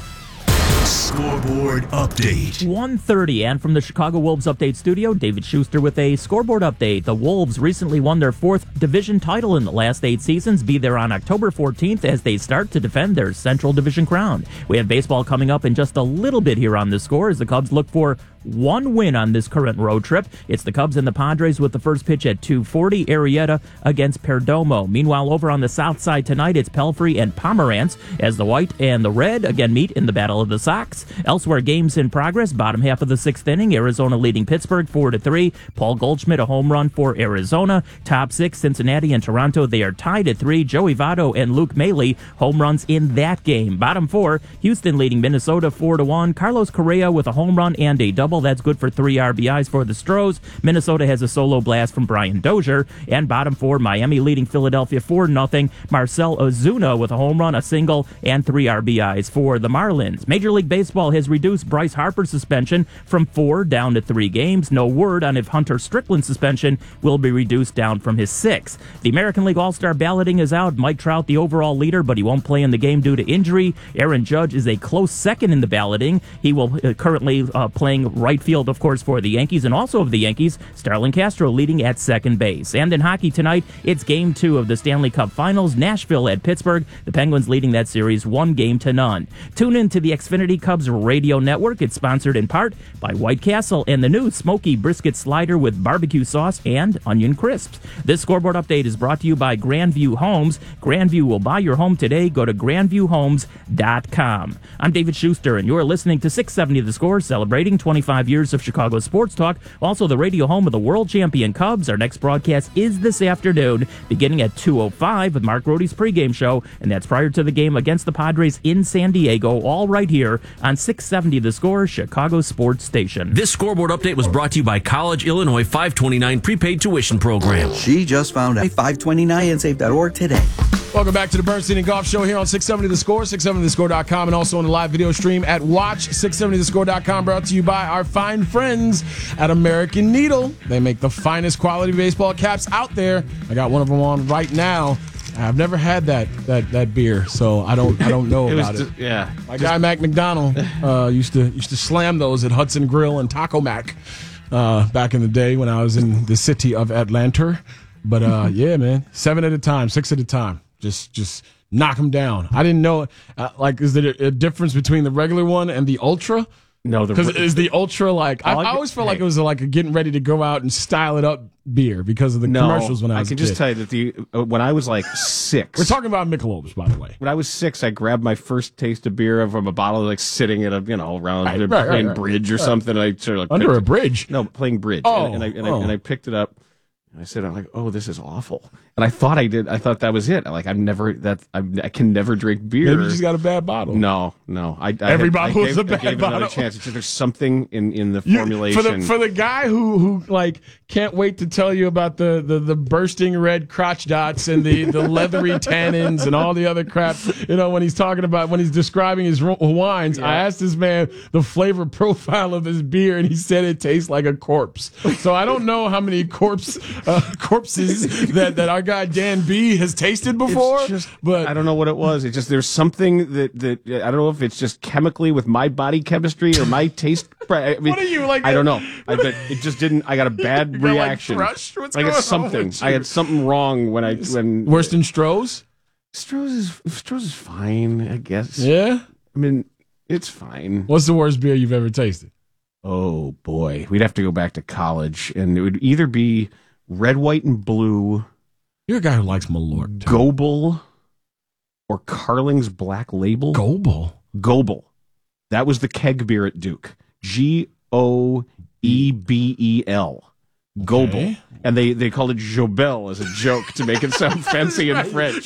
Scoreboard update. one thirty, and from the Chicago Wolves update studio, David Schuster with a scoreboard update. The Wolves recently won their fourth division title in the last eight seasons. Be there on October fourteenth as they start to defend their Central Division crown. We have baseball coming up in just a little bit here on The Score as the Cubs look for one win on this current road trip. It's the Cubs and the Padres with the first pitch at two forty, Arrieta against Perdomo. Meanwhile, over on the south side tonight, it's Pelfrey and Pomerantz as the white and the red again meet in the Battle of the Sox. Elsewhere, games in progress. Bottom half of the sixth inning, Arizona leading Pittsburgh four to three. Paul Goldschmidt a home run for Arizona. Top six, Cincinnati and Toronto, they are tied at three. Joey Votto and Luke Maile home runs in that game. Bottom four, Houston leading Minnesota four to one. Carlos Correa with a home run and a double. That's good for three R B Is for the Stros. Minnesota has a solo blast from Brian Dozier. And bottom four, Miami leading Philadelphia four to nothing. Marcell Ozuna with a home run, a single, and three R B Is for the Marlins. Major League Baseball has reduced Bryce Harper's suspension from four down to three games. No word on if Hunter Strickland's suspension will be reduced down from his six. The American League All-Star balloting is out. Mike Trout, the overall leader, but he won't play in the game due to injury. Aaron Judge is a close second in the balloting. He will uh, currently uh, playing right field, of course, for the Yankees, and also of the Yankees, Starlin Castro leading at second base. And in hockey tonight, it's game two of the Stanley Cup Finals. Nashville at Pittsburgh. The Penguins leading that series one game to none. Tune in to the Xfinity Cubs radio network. It's sponsored in part by White Castle and the new Smoky Brisket Slider with barbecue sauce and onion crisps. This scoreboard update is brought to you by Grandview Homes. Grandview will buy your home today. Go to grandview homes dot com. I'm David Schuster, and you're listening to six seventy The Score, celebrating twenty-five twenty-five years of Chicago sports talk, also the radio home of the world champion Cubs. Our next broadcast is this afternoon, beginning at two oh five with Mark Rohde's pregame show, and that's prior to the game against the Padres in San Diego, all right here on six seventy The Score, Chicago Sports Station. This scoreboard update was brought to you by College Illinois five twenty-nine prepaid tuition program. She just found out five twenty-nine and save dot org today. Welcome back to the Bernstein and Golf Show here on six seventy The Score, six seventy the score dot com, and also on the live video stream at watch six seventy the score dot com, brought to you by our fine friends at American Needle. They make the finest quality baseball caps out there. I got one of them on right now. I've never had that that that beer, so I don't I don't know it about was it. just, yeah, my just, guy Mac McDonald uh, used to used to slam those at Hudson Grill and Taco Mac uh, back in the day when I was in the city of Atlanta. But uh, yeah, man, seven at a time, six at a time, just just knock them down. I didn't know. Uh, like, is there a difference between the regular one and the Ultra? No, because is the Ultra like? I, I always felt hey. like it was like a getting ready to go out and style it up beer because of the no, commercials when I was I can a kid. just tell you that the uh, when I was like six, we're talking about Michelob's, by the way. When I was six, I grabbed my first taste of beer from a bottle, like sitting at a you know around right, right, right, playing right, bridge or right. something. And I sort of like under a it. bridge. No, playing bridge. Oh, and, and, I, and, oh. I, and I picked it up. And I said, I'm like, oh, this is awful. And I thought I did. I thought that was it. I'm like, I'm never that. I'm, I can never drink beer. Maybe you just got a bad bottle. No, no. I, I every had, bottle I was gave, a bad I gave bottle. Another chance. It's just, there's something in, in the You, formulation for the for the guy who who like can't wait to tell you about the, the, the bursting red crotch dots and the, the leathery tannins and all the other crap. You know, when he's talking about when he's describing his wines, yeah. I asked this man the flavor profile of his beer, and he said it tastes like a corpse. So I don't know how many corpse uh, corpses that, that our guy Dan B has tasted before. Just, but I don't know what it was. It's just there's something that, that I don't know if it's just chemically with my body chemistry or my taste. I mean, what are you like? I don't know. I but it just didn't. I got a bad you got, reaction. Like, What's I got going something. on with you? I had something wrong when I when worse than Stroh's. Stroh's is Stroh's is fine, I guess. Yeah. I mean, it's fine. What's the worst beer you've ever tasted? Oh boy, we'd have to go back to college, and it would either be red, white, and blue. You're a guy who likes Malort. Too. Goebel or Carling's Black Label. Goebel. Goebel. That was the keg beer at Duke. G O E B E L. Okay. Goebel. And they, they called it Jobel as a joke to make it sound fancy in French.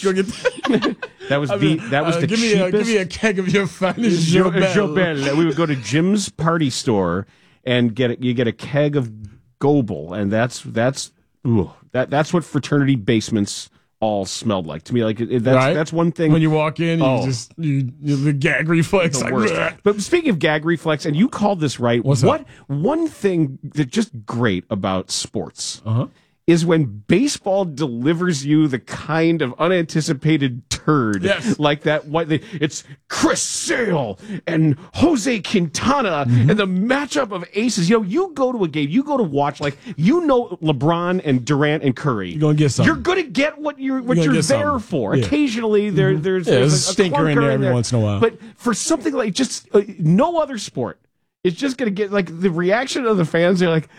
That was I mean, the that was uh, the give cheapest. Me a, give me a keg of your finest Jobel. Jobel. We would go to Jim's party store and get a, you get a keg of Goebel, and that's that's ooh, that that's what fraternity basements all smelled like to me. Like it, that's right? that's one thing. When you walk in, you oh, just you, you the gag reflex. The like, worst. Bleh. But speaking of gag reflex, and you called this right. What's what up? One thing that's just great about sports uh-huh. is when baseball delivers you the kind of unanticipated turd yes. like that. What they, it's Chris Sale and Jose Quintana mm-hmm. and the matchup of aces. You know, you go to a game, you go to watch, like you know LeBron and Durant and Curry. You're gonna get something. You're gonna get what you're what you're, you're there something. for. Yeah. Occasionally, there mm-hmm. there's, yeah, there's, there's a, a stinker in there every there. once in a while. But for something like just uh, no other sport. It's just going to get, like, the reaction of the fans, they're like,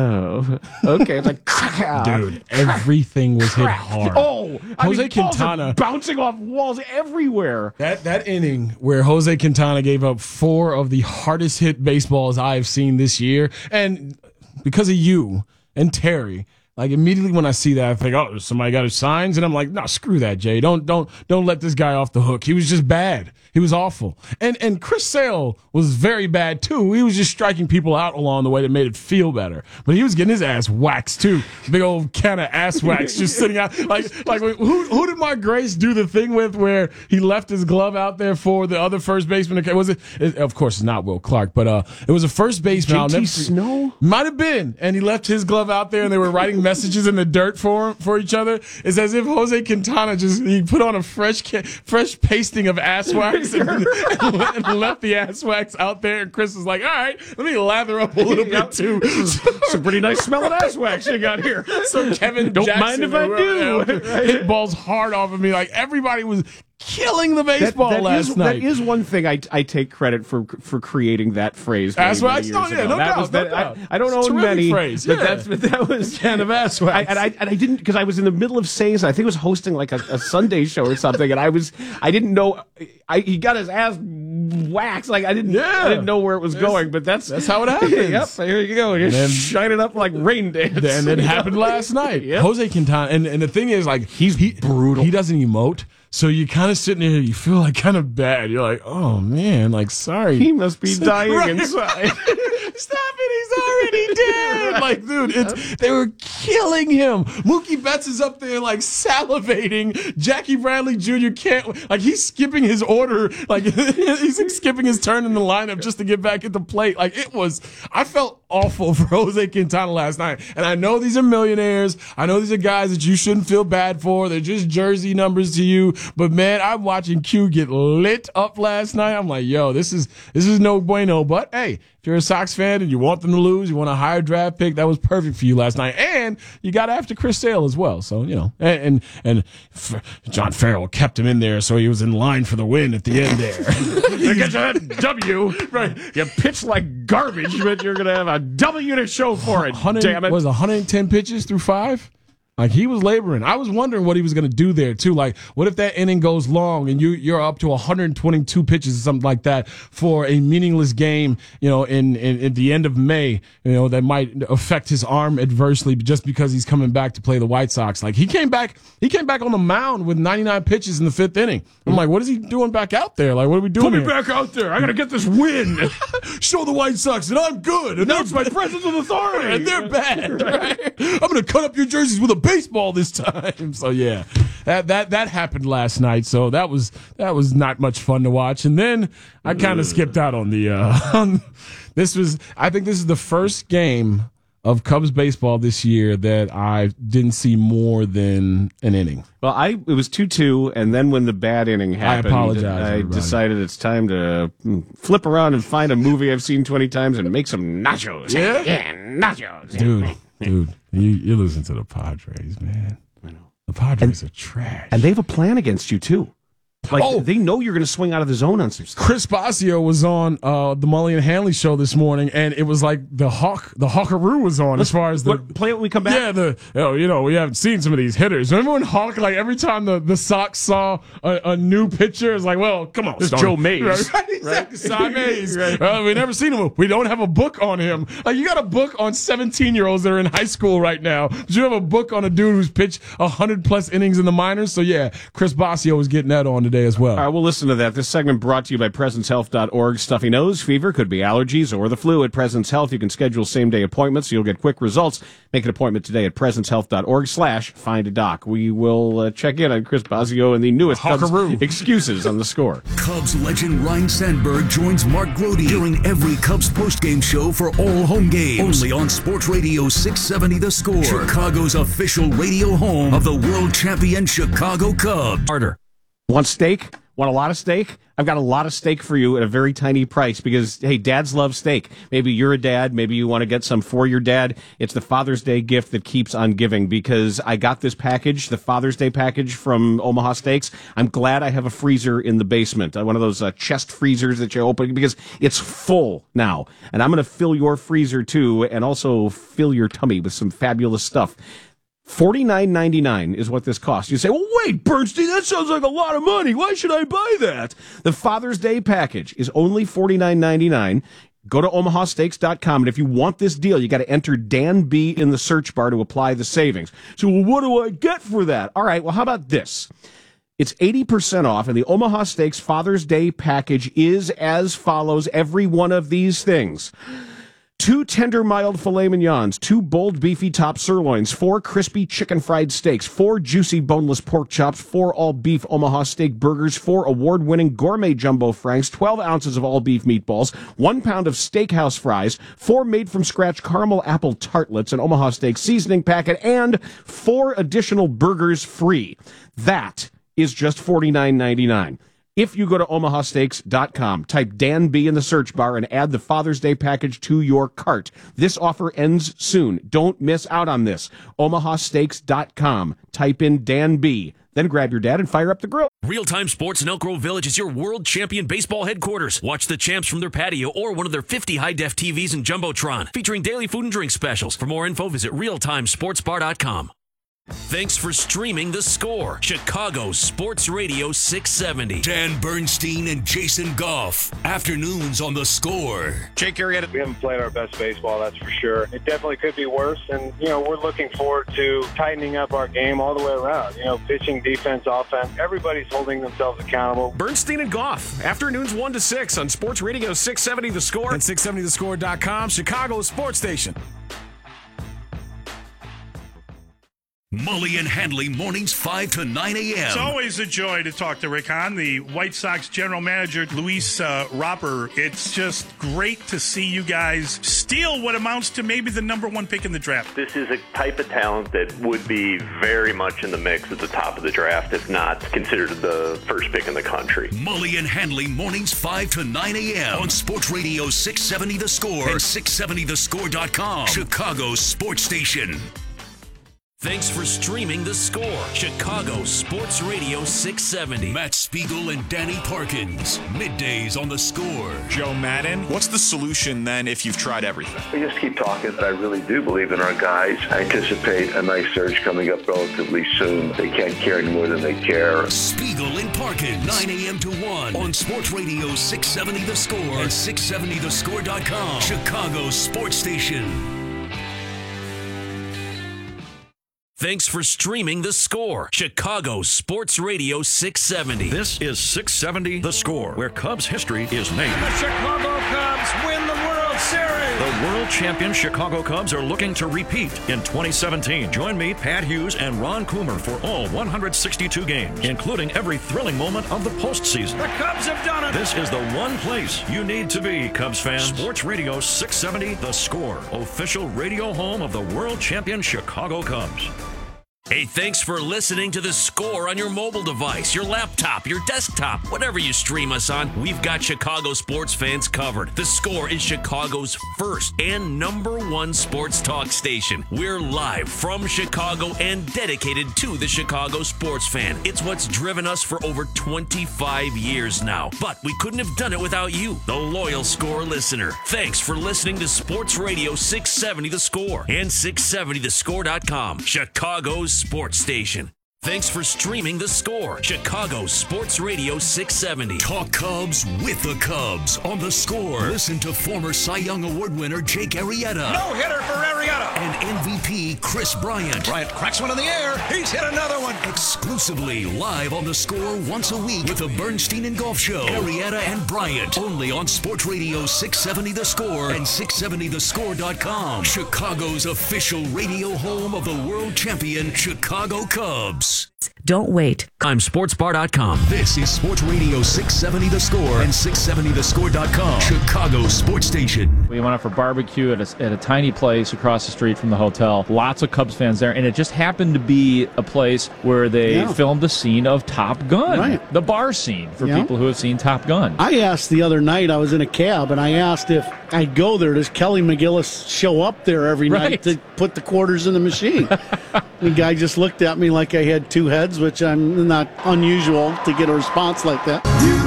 oh, okay. It's like, crap. Dude, everything was hit hard. Oh, I Jose mean, balls Quintana. are bouncing off walls everywhere. That that inning where Jose Quintana gave up four of the hardest hit baseballs I have seen this year. And because of you and Terry, like immediately when I see that, I think, oh, somebody got his signs, and I'm like, no, screw that, Jay. Don't don't don't let this guy off the hook. He was just bad. He was awful. And and Chris Sale was very bad too. He was just striking people out along the way that made it feel better. But he was getting his ass waxed too. Big old can of ass wax just sitting out. Like like who who did Mark Grace do the thing with where he left his glove out there for the other first baseman? Was it? it of course, it's not Will Clark, but uh, it was a first baseman. J T Snow might have been, and he left his glove out there, and they were writing messages in the dirt for for each other. It's as if Jose Quintana just he put on a fresh fresh pasting of ass wax and, and left the ass wax out there. And Chris was like, "All right, let me lather up a little bit too." Some pretty nice smelling ass wax you got here. So Kevin, don't Jackson, mind if I do. Hit balls hard off of me. Like everybody was killing the baseball that, that last is, night. That is one thing I, I take credit for for creating that phrase. Ass wax? No, yeah, no that doubt. Was, no that, doubt. I, I don't it's own many, phrase. but Yeah. that's but that was can of ass wax. I, and I and I didn't because I was in the middle of saying something. I think I was hosting like a, a Sunday show or something, and I was I didn't know. I he got his ass wax. Like I didn't, Yeah. I didn't know where it was That's- going, but that's that's how it happens. Yep, here you go. You're then- shining up like rain dance. And it happened last night. Yep. Jose Quintana, and, and the thing is, like, he's he, brutal. He doesn't emote, so you kind of sitting there, you feel like kind of bad. You're like, oh man, like sorry. He must be dying Right. inside. Stop it, he's already dead. Like, dude, it's they were killing him. Mookie Betts is up there like salivating. Jackie Bradley Junior can't, like, he's skipping his order, like he's like, skipping his turn in the lineup just to get back at the plate. Like, it was, I felt awful for Jose Quintana last night. And I know these are millionaires. I know these are guys that you shouldn't feel bad for. They're just jersey numbers to you. But man, I'm watching Q get lit up last night. I'm like, yo, this is this is no bueno. But hey, if you're a Sox fan and you want them to lose, you want a higher draft pick, that was perfect for you last night. And you got after Chris Sale as well. So, you know, and and, and F- John Farrell kept him in there, so he was in line for the win at the end there. To get to that W, right? You pitch like garbage, but you're gonna have a W to show for it. Damn it! Was one hundred ten pitches through five? Like, he was laboring. I was wondering what he was going to do there, too. Like, what if that inning goes long and you, you're up to one hundred twenty-two pitches or something like that for a meaningless game, you know, in, in, at the end of May, you know, that might affect his arm adversely just because he's coming back to play the White Sox. Like, he came back, he came back on the mound with ninety-nine pitches in the fifth inning. I'm like, what is he doing back out there? Like, what are we doing Put me here? back out there. I got to get this win. Show the White Sox that I'm good. And Announce my presence of authority. And they're bad. Right? I'm going to cut up your jerseys with a baseball this time. So yeah, that that that happened last night. So that was that was not much fun to watch. And then I kind of skipped out on the. Uh, on, this was I think this is the first game of Cubs baseball this year that I didn't see more than an inning. Well, I it was two two, and then when the bad inning happened, I apologize, I everybody. decided it's time to flip around and find a movie I've seen twenty times and make some nachos. Yeah? yeah, nachos. Dude, dude, you, you're losing to the Padres, man. I know. The Padres are trash. And they have a plan against you, too. Like, Oh. they know you're going to swing out of the zone on some stuff. Chris Basio was on uh, the Mully and Hanley show this morning, and it was like the hawk, the Hawkaroo was on. Let's- as far as the what, play it when we come back? yeah, the oh, you know, we haven't seen some of these hitters. Remember when Hawk, like every time the, the Sox saw a, a new pitcher, it's like, well, come on, It's Stoney. Joe Mays. right? right? Exactly, Cy Mays. Right. Uh, we never seen him. We don't have a book on him. Like, you got a book on seventeen year olds that are in high school right now, but you have a book on a dude who's pitched a hundred plus innings in the minors. So yeah, Chris Basio was getting that on today as well. All right, we'll listen to that. This segment brought to you by presence health dot org. Stuffy nose, fever, could be allergies or the flu. At Presence Health, you can schedule same-day appointments so you'll get quick results. Make an appointment today at presence health dot org slash find a doc. We will uh, check in on Chris Basio and the newest Cubs Hawkaroo. excuses on the score. Cubs legend Ryan Sandberg joins Mark Grody during every Cubs postgame show for all home games. Only on Sports Radio six seventy The Score, Chicago's official radio home of the world champion Chicago Cubs. Harder. Want steak? Want a lot of steak? I've got a lot of steak for you at a very tiny price because, hey, dads love steak. Maybe you're a dad. Maybe you want to get some for your dad. It's the Father's Day gift that keeps on giving because I got this package, the Father's Day package from Omaha Steaks. I'm glad I have a freezer in the basement, uh, one of those uh, chest freezers that you open because it's full now. And I'm going to fill your freezer too and also fill your tummy with some fabulous stuff. forty-nine ninety-nine is what this costs. You say, well, wait, Bernstein, that sounds like a lot of money. Why should I buy that? The Father's Day package is only forty-nine ninety-nine. Go to omaha steaks dot com, and if you want this deal, you got to enter Dan B in the search bar to apply the savings. So, well, what do I get for that? All right, well, how about this? It's eighty percent off, and the Omaha Steaks Father's Day package is as follows, every one of these things. Two tender, mild filet mignons, two bold, beefy top sirloins, four crispy chicken fried steaks, four juicy boneless pork chops, four all-beef Omaha steak burgers, four award-winning gourmet jumbo franks, twelve ounces of all-beef meatballs, one pound of steakhouse fries, four made-from-scratch caramel apple tartlets, an Omaha steak seasoning packet, and four additional burgers free. That is just forty-nine ninety-nine. If you go to omaha steaks dot com, type Dan B in the search bar, and add the Father's Day package to your cart. This offer ends soon. Don't miss out on this. omaha steaks dot com. Type in Dan B. Then grab your dad and fire up the grill. Real-Time Sports in Elk Grove Village is your world champion baseball headquarters. Watch the champs from their patio or one of their fifty high-def T Vs and Jumbotron, featuring daily food and drink specials. For more info, visit real time sports bar dot com. Thanks for streaming The Score, Chicago Sports Radio six seventy. Dan Bernstein and Jason Goff. Afternoons on The Score. Jake Arrieta. We haven't played our best baseball, that's for sure. It definitely could be worse, and, you know, we're looking forward to tightening up our game all the way around. You know, pitching, defense, offense. Everybody's holding themselves accountable. Bernstein and Goff. Afternoons one to six on Sports Radio six seventy The Score and six seventy the score dot com, Chicago's sports station. Mully and Handley mornings five to nine a.m. It's always a joy to talk to Rick Hahn, the White Sox general manager, Luis uh, Robert. It's just great to see you guys steal what amounts to maybe the number one pick in the draft. This is a type of talent that would be very much in the mix at the top of the draft, if not considered the first pick in the country. Mully and Handley mornings five to nine a.m. on Sports Radio six seventy The Score and six seventy the score dot com, Chicago's sports station. Thanks for streaming The Score, Chicago Sports Radio six seventy. Matt Spiegel and Danny Parkins, middays on The Score. Joe Madden, what's the solution then if you've tried everything? We just keep talking, but I really do believe in our guys. I anticipate a nice surge coming up relatively soon. They can't care any more than they care. Spiegel and Parkins, nine a.m. to one on Sports Radio six seventy The Score and six seventy the score dot com, Chicago's sports station. Thanks for streaming The Score, Chicago Sports Radio six seventy. This is six seventy The Score, where Cubs history is made. The Chicago Cubs win the World Series. The world champion Chicago Cubs are looking to repeat in twenty seventeen. Join me, Pat Hughes, and Ron Coomer for all one hundred sixty-two games, including every thrilling moment of the postseason. The Cubs have done it. This is the one place you need to be, Cubs fans. Sports Radio six seventy The Score, official radio home of the world champion Chicago Cubs. Hey, thanks for listening to The Score on your mobile device, your laptop, your desktop, whatever you stream us on. We've got Chicago sports fans covered. The Score is Chicago's first and number one sports talk station. We're live from Chicago and dedicated to the Chicago sports fan. It's what's driven us for over twenty-five years now. But we couldn't have done it without you, the loyal Score listener. Thanks for listening to Sports Radio six seventy The Score and six seventy the score dot com, Chicago's sports station. Thanks for streaming The Score, Chicago Sports Radio six seventy. Talk Cubs with the Cubs on The Score. Listen to former Cy Young Award winner Jake Arrieta. No hitter for Arrieta. And M V P Chris Bryant. Bryant cracks one in the air. He's hit another one. Exclusively live on The Score once a week with the Bernstein and Golf Show. Arrieta and Bryant. Only on Sports Radio six seventy The Score and six seventy the score dot com. Chicago's official radio home of the world champion Chicago Cubs. Don't wait. I'm sports bar dot com. This is Sports Radio six seventy The Score and six seventy the score dot com, Chicago's sports station. We went out for barbecue at a, at a tiny place across the street from the hotel. Lots of Cubs fans there, and it just happened to be a place where they Yeah. filmed a scene of Top Gun, Right. the bar scene for Yeah. people who have seen Top Gun. I asked the other night, I was in a cab, and I asked if I'd go there. Does Kelly McGillis show up there every Right. night to put the quarters in the machine? The guy just looked at me like I had two heads, which I'm not unusual to get a response like that.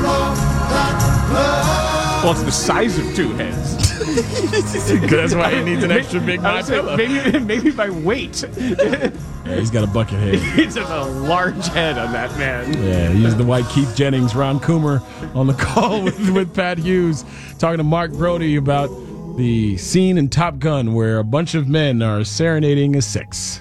Well, it's the size of two heads. That's why he needs an extra big I would say pillow. maybe, maybe by weight. Yeah, he's got a bucket head. He's a large head on that man. Yeah, he's the white Keith Jennings, Ron Coomer on the call with, with Pat Hughes, talking to Mark Brody about the scene in Top Gun where a bunch of men are serenading a six.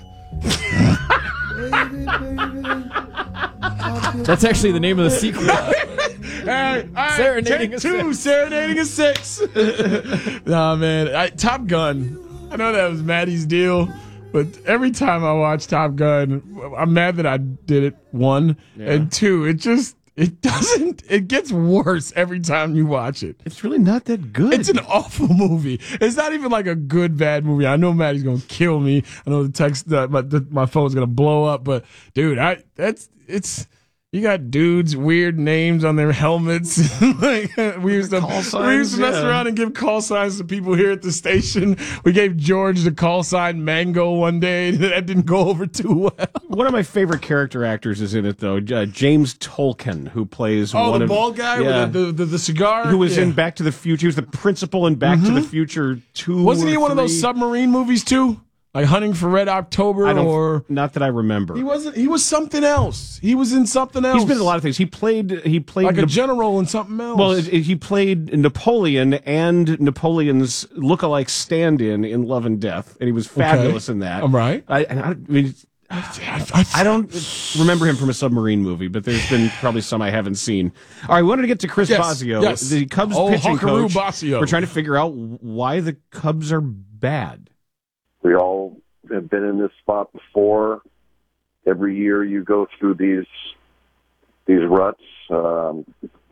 That's actually the name of the sequel. Hey, hey, Serenading take a two, six. serenading a six. Nah, man, I, Top Gun. I know that was Maddie's deal, but every time I watch Top Gun, I'm mad that I did it. One Yeah. and two, it just it doesn't. It gets worse every time you watch it. It's really not that good. It's an awful movie. It's not even like a good bad movie. I know Maddie's gonna kill me. I know the text, uh, my the, my phone's gonna blow up. But dude, I that's it's. You got dudes, weird names on their helmets. like, we used to, Call signs, we used to mess yeah. around and give call signs to people here at the station. We gave George the call sign Mango one day. That didn't go over too well. One of my favorite character actors is in it, though. Uh, James Tolkien, who plays Oh, one the of, bald guy yeah, with the, the, the, the cigar? who was Yeah. in Back to the Future. He was the principal in Back to the Future two. Wasn't he or in one of those three. submarine movies, too? Like Hunting for Red October, I don't, or not that I remember. he wasn't. He was something else. He was in something else. He's been in a lot of things. He played. He played like a Nap- general in something else. Well, it, it, he played Napoleon and Napoleon's lookalike stand-in in Love and Death, and he was fabulous Okay. in that. I'm right. I, and I, I mean, I don't remember him from a submarine movie, but there's been probably some I haven't seen. All right, we wanted to get to Chris Yes, Bosio, yes. the Cubs Oh, pitching Hunkaroo coach. Bosio. We're trying to figure out why the Cubs are bad. We all have been in this spot before. Every year you go through these these ruts, um,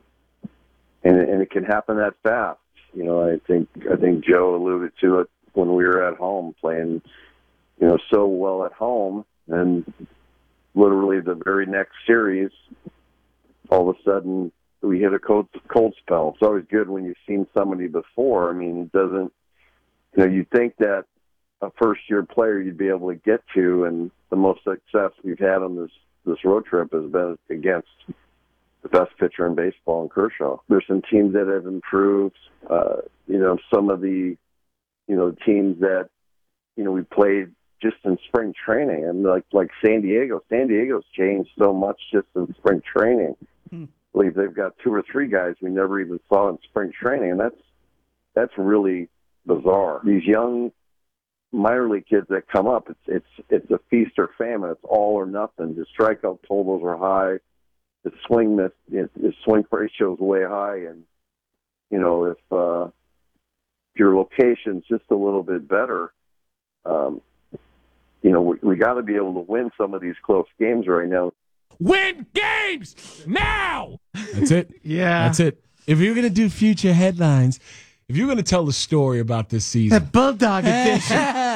and, and it can happen that fast. You know, I think I think Joe alluded to it when we were at home playing, you know, so well at home, and literally the very next series, all of a sudden we hit a cold cold spell. It's always good when you've seen somebody before. I mean, it doesn't. You know, you think that a first-year player you'd be able to get to, and the most success we've had on this, this road trip has been against the best pitcher in baseball in Kershaw. There's some teams that have improved. Uh, you know, some of the, you know, teams that, you know, we played just in spring training, and like like San Diego. San Diego's changed so much just in spring training. Hmm. I believe they've got two or three guys we never even saw in spring training, and that's that's really bizarre. These young minor league kids that come up, it's it's it's a feast or famine. It's all or nothing. The strikeout totals are high. The swing miss, the swing ratio is way high, and you know if, uh, if your location's just a little bit better, um, you know we, we got to be able to win some of these close games right now. Win games now. That's it. Yeah, that's it. If you're gonna do future headlines. If you're going to tell the story about this season, that Bulldog edition,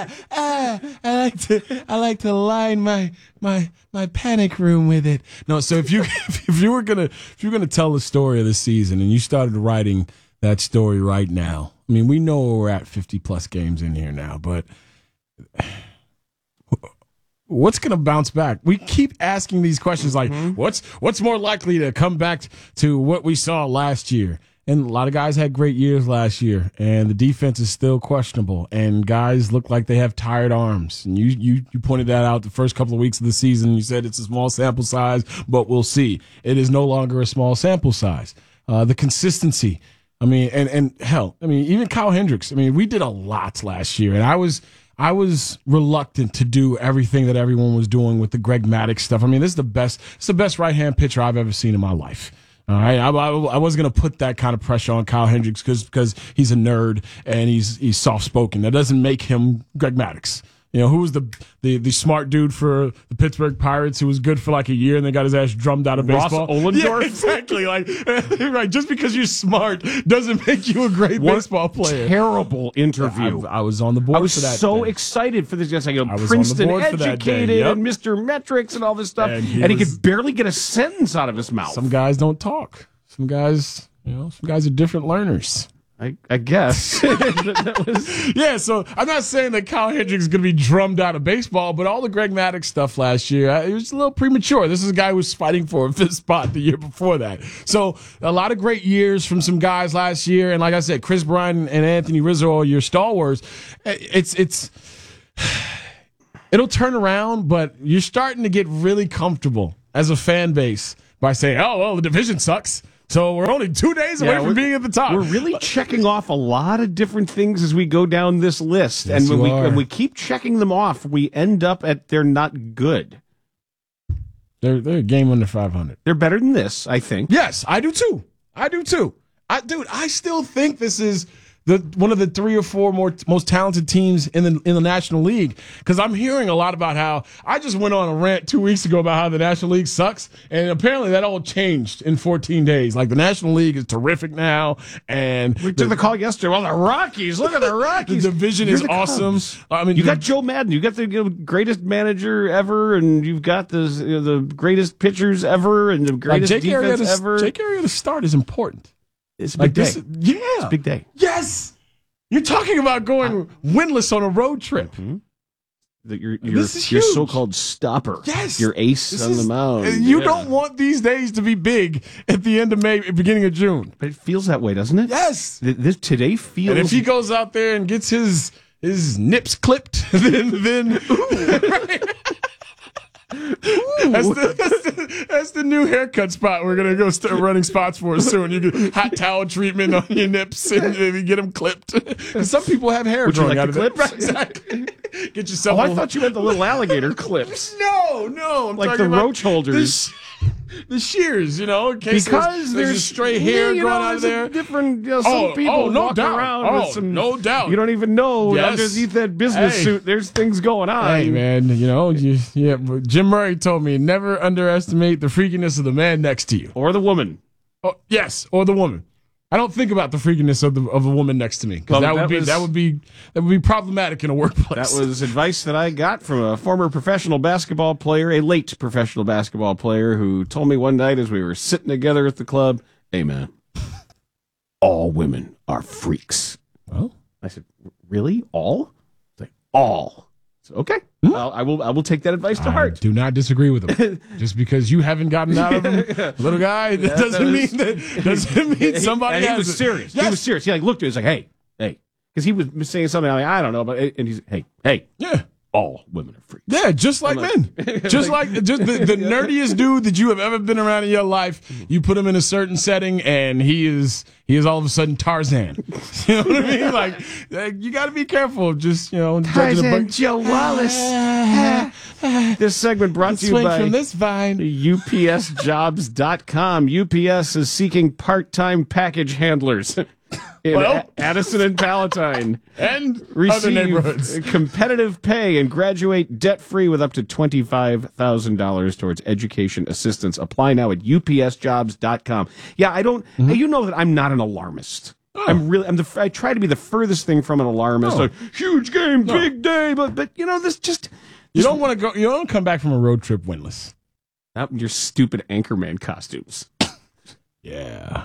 I like to I like to line my my my panic room with it. No, so if you if you were gonna if you're gonna tell the story of the season and you started writing that story right now, I mean, we know we're at fifty plus games in here now, but what's going to bounce back? We keep asking these questions like, mm-hmm. what's what's more likely to come back to what we saw last year? And a lot of guys had great years last year, and the defense is still questionable, and guys look like they have tired arms. And you, you, you pointed that out the first couple of weeks of the season. You said it's a small sample size, but we'll see. It is no longer a small sample size. Uh, the consistency. I mean, and, and hell, I mean, even Kyle Hendricks. I mean, we did a lot last year, and I was I was reluctant to do everything that everyone was doing with the Greg Maddux stuff. I mean, this is the best. It's the best right-hand pitcher I've ever seen in my life. All right, I, I, I wasn't going to put that kind of pressure on Kyle Hendricks because because he's a nerd and he's he's soft spoken. That doesn't make him Greg Maddux. You know, who was the, the the smart dude for the Pittsburgh Pirates who was good for like a year and then got his ass drummed out of baseball? Ross Ollendorf? Yeah, exactly. Like, right. Just because you're smart doesn't make you a great what baseball player. Terrible interview. I, I was on the board I was for that. so day. excited for this guy. Like, you know, I was Princeton on the board for that educated day. Yep. and Mister Metrics and all this stuff. And he, and he was, could barely get a sentence out of his mouth. Some guys don't talk. Some guys, you know, some guys are different learners. I, I guess. that was... Yeah, so I'm not saying that Kyle Hendricks is going to be drummed out of baseball, but all the Greg Maddux stuff last year, it was a little premature. This is a guy who was fighting for a fifth spot the year before that. So a lot of great years from some guys last year. And like I said, Chris Bryant and Anthony Rizzo are your stalwarts. It's, it's, it'll turn around, but you're starting to get really comfortable as a fan base by saying, oh, well, the division sucks. So we're only two days away yeah, from being at the top. We're really checking off a lot of different things as we go down this list. Yes, and when you we, are. when we keep checking them off, we end up at they're not good. They're, they're a game under five hundred. They're better than this, I think. Yes, I do too. I do too. I, dude, I still think this is the one of the three or four more most talented teams in the in the National League. Because I'm hearing a lot about how I just went on a rant two weeks ago about how the National League sucks, and apparently that all changed in fourteen days. Like the National League is terrific now, and we took the, the call yesterday. Well, the Rockies, look at the Rockies. The division You're is the awesome. Cubs. I mean, you got Joe Madden, you got the you know, greatest manager ever, and you've got the you know, the greatest pitchers ever, and the greatest like Jake defense Arrieta, ever. Jake Arrieta start is important. It's a like big this, day. Yeah, it's a big day. Yes. You're talking about going winless on a road trip. Mm-hmm. The, your your, this is your huge. so-called stopper. Yes. Your ace This on is, the mound. You yeah. don't want these days to be big at the end of May, beginning of June. But it feels that way, doesn't it? Yes. This today feels. And if he goes out there and gets his his nips clipped, then then right. That's the, that's, the, that's the new haircut spot. We're gonna go start running spots for soon. You get hot towel treatment on your nips and you get them clipped. Some people have hair Would you growing like out the of clips? it. Right, exactly. Get yourself. Oh, a I little- thought you meant the little alligator clips. No, no, I'm Like talking the about roach holders. The, the shears, you know, in case Because there's, there's, there's stray hair yeah, you growing know, out of there's a there. Different, you know, some Oh, people oh, no walk doubt. around Oh, with some. no doubt. You don't even know Yes. underneath that business Hey. suit. There's things going on. Hey, man, you know, you, yeah. but Jim Murray told me never underestimate the freakiness of the man next to you, or the woman. Oh, yes, or the woman. I don't think about the freakiness of the of a woman next to me because Well, that would that be was- that would be that would be problematic in a workplace. That was advice that I got from a former professional basketball player, a late professional basketball player, who told me one night as we were sitting together at the club, "Hey, man, all women are freaks." Well, I said, "Really? All?" It's like, all. So, okay, I'll, I will. I will take that advice to I heart. do not disagree with him. Just because you haven't gotten out of him, little guy, that Yeah, doesn't that mean was- that doesn't mean somebody and he has was it. serious. Yes. He was serious. He like looked at it. He's like, "Hey, hey," because he was saying something. I'm like, I don't know, but and he's, "Hey, hey, yeah, all women are freaks." Yeah, just like, I'm like- men. Just like, just the, the nerdiest dude that you have ever been around in your life. You put him in a certain setting, and he is he is all of a sudden Tarzan. You know what I mean? Like, like, you got to be careful. Just you know, judging a Tarzan book. Joe Wallace. This segment brought to you Swing by from this vine. U P S jobs dot com. U P S is seeking part-time package handlers in Well- A- Addison and Palatine. And other Receive neighborhoods. competitive pay and graduate debt-free with up to twenty-five thousand dollars towards education assistance. Apply now at U P S jobs dot com. Yeah, I don't, Mm-hmm. you know that I'm not an alarmist. I'm really, I'm the, I try to be the furthest thing from an alarmist. No. Like, huge game, No. big day, but, but, you know, this just, You don't want to go. You don't come back from a road trip winless. not your stupid Anchorman costumes. Yeah.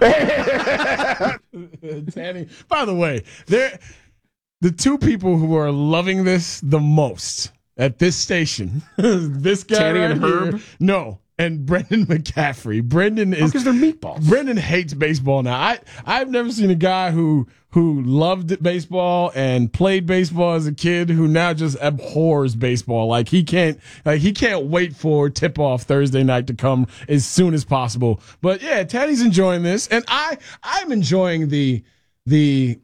Tanny. By the way, they're the two people who are loving this the most at this station. This guy Tanny right and here- Herb? No, and Brendan McCaffrey. Brendan is because they're meatballs. Brendan hates baseball now. I I've never seen a guy who who loved baseball and played baseball as a kid who now just abhors baseball. Like he can't like he can't wait for tip off Thursday night to come as soon as possible. But yeah, Teddy's enjoying this, and I I'm enjoying the the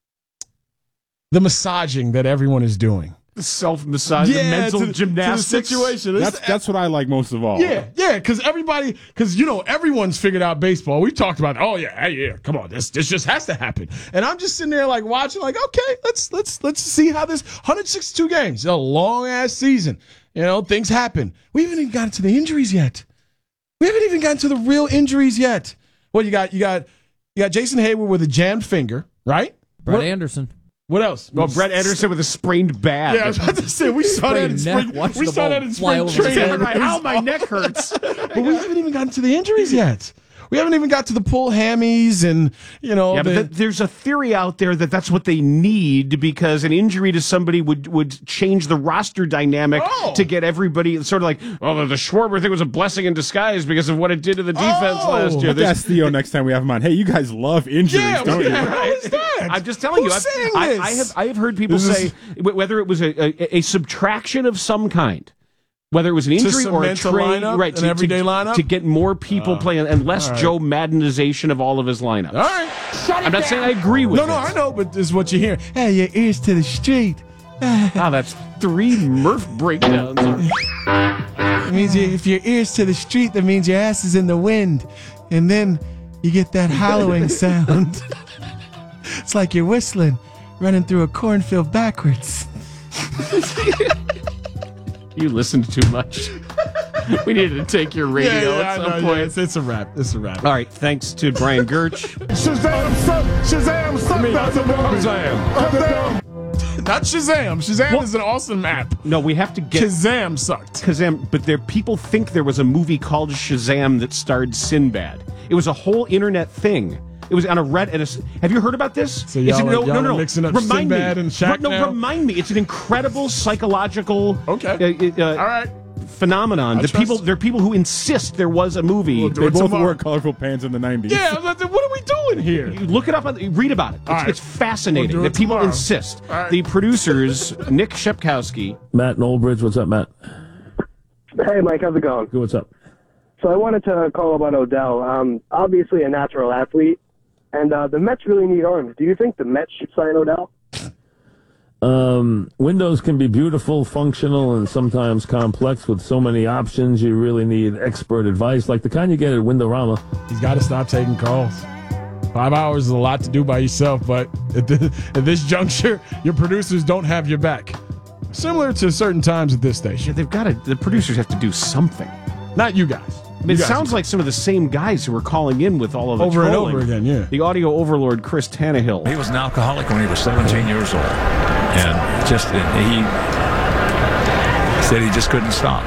the massaging that everyone is doing. The self-massage, the mental to, gymnastics. to the situation. This- That's that's what I like most of all. yeah, yeah, because everybody, because you know, everyone's figured out baseball. We talked about, oh yeah, hey, yeah, come on, this this just has to happen. And I'm just sitting there like watching, like, okay, let's let's let's see how this one hundred sixty-two games, a long ass season. You know, things happen. We haven't even gotten to the injuries yet. We haven't even gotten to the real injuries yet. Well, you got you got you got Jason Hayward with a jammed finger, right? Brett What- Anderson. What else? Well, Brett Anderson with a sprained bad. Yeah, I was about to say we saw that in Sprained neck. spring. Watch We the saw ball that in fly spring over his training. head. Right, ow, my neck hurts. But we haven't even gotten to the injuries yet. We haven't even got to the pull hammies and, you know. Yeah, but the, th- there's a theory out there that that's what they need because an injury to somebody would, would change the roster dynamic Oh. to get everybody sort of like, oh, the Schwarber thing was a blessing in disguise because of what it did to the defense Oh. last year. Let's There's- ask Theo next time we have him on. Hey, you guys love injuries, yeah, don't what you? the hell is that? I'm just telling Who's you. I've, saying I, this? I have I have heard people This say is- wh- whether it was a, a, a subtraction of some kind, whether it was an injury or a cement a trade, lineup, right? an to, everyday to, lineup? to get more people Uh, playing and less all right. Joe Maddenization of all of his lineups. All right. I'm not saying I agree with No, it. no, I know, but this is what you hear. Hey, your ears to the street. Wow, that's three Murph breakdowns. It means you, if your ears to the street, that means your ass is in the wind. And then you get that hollowing sound. It's like you're whistling, running through a cornfield backwards. You listened too much. We needed to take your radio at some point. it's, it's a wrap. It's a wrap. All right, thanks to Brian Gertch. Shazam, suck, Shazam, suck, that's a Shazam. Not Shazam. Shazam is an awesome app. No, we have to get Shazam sucked. Shazam, but there people think there was a movie called Shazam that starred Sinbad. It was a whole internet thing. It was on a Reddit. Have you heard about this? So y'all It's a- are- no, y'all no, are no, no. mixing up remind Sinbad me. and Shaq No, now? remind me. It's an incredible psychological Okay. uh, uh, All right. phenomenon. I The trust- people, there are people who insist there was a movie. We'll do They it both tomorrow. wore colorful pants in the nineties. Yeah, what are we doing doing here? You look it up. On, read about it. It's, right. it's fascinating We'll do it that people tomorrow. insist. All right. The producers, Nick Shepkowski. Matt Noldbridge, what's up, Matt? Hey, Mike, how's it going? Good, what's up? So I wanted to call about Odell. Um, obviously a natural athlete, and uh, the Mets really need arms. Do you think the Mets should sign Odell? Um, windows can be beautiful, functional, and sometimes complex with so many options. You really need expert advice, like the kind you get at Windorama. He's got to stop taking calls. Five hours is a lot to do by yourself, but at, the, at this juncture, your producers don't have your back. Similar to certain times at this station. Yeah, they've got to. The producers have to do something. Not you guys. I mean, it sounds like some of the same guys who were calling in with all of the Over and trolling. over again, yeah. The audio overlord Chris Tannehill. He was an alcoholic when he was seventeen years old, and just he said he just couldn't stop.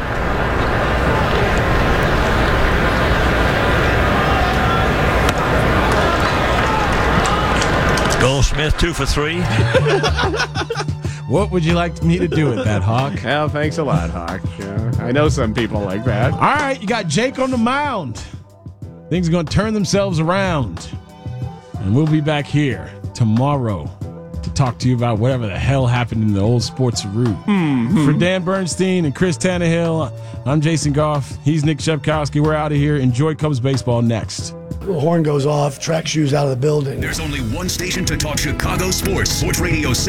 Goldsmith two for three. What would you like me to do with that, Hawk? Well, thanks a lot, Hawk. Uh, I know some people like that. All right, you got Jake on the mound. Things are going to turn themselves around. And we'll be back here tomorrow to talk to you about whatever the hell happened in the old sports route. Mm-hmm. For Dan Bernstein and Chris Tannehill, I'm Jason Goff. He's Nick Shepkowski. We're out of here. Enjoy Cubs baseball next. The horn goes off, track shoes out of the building. There's only one station to talk Chicago sports. Sports Radio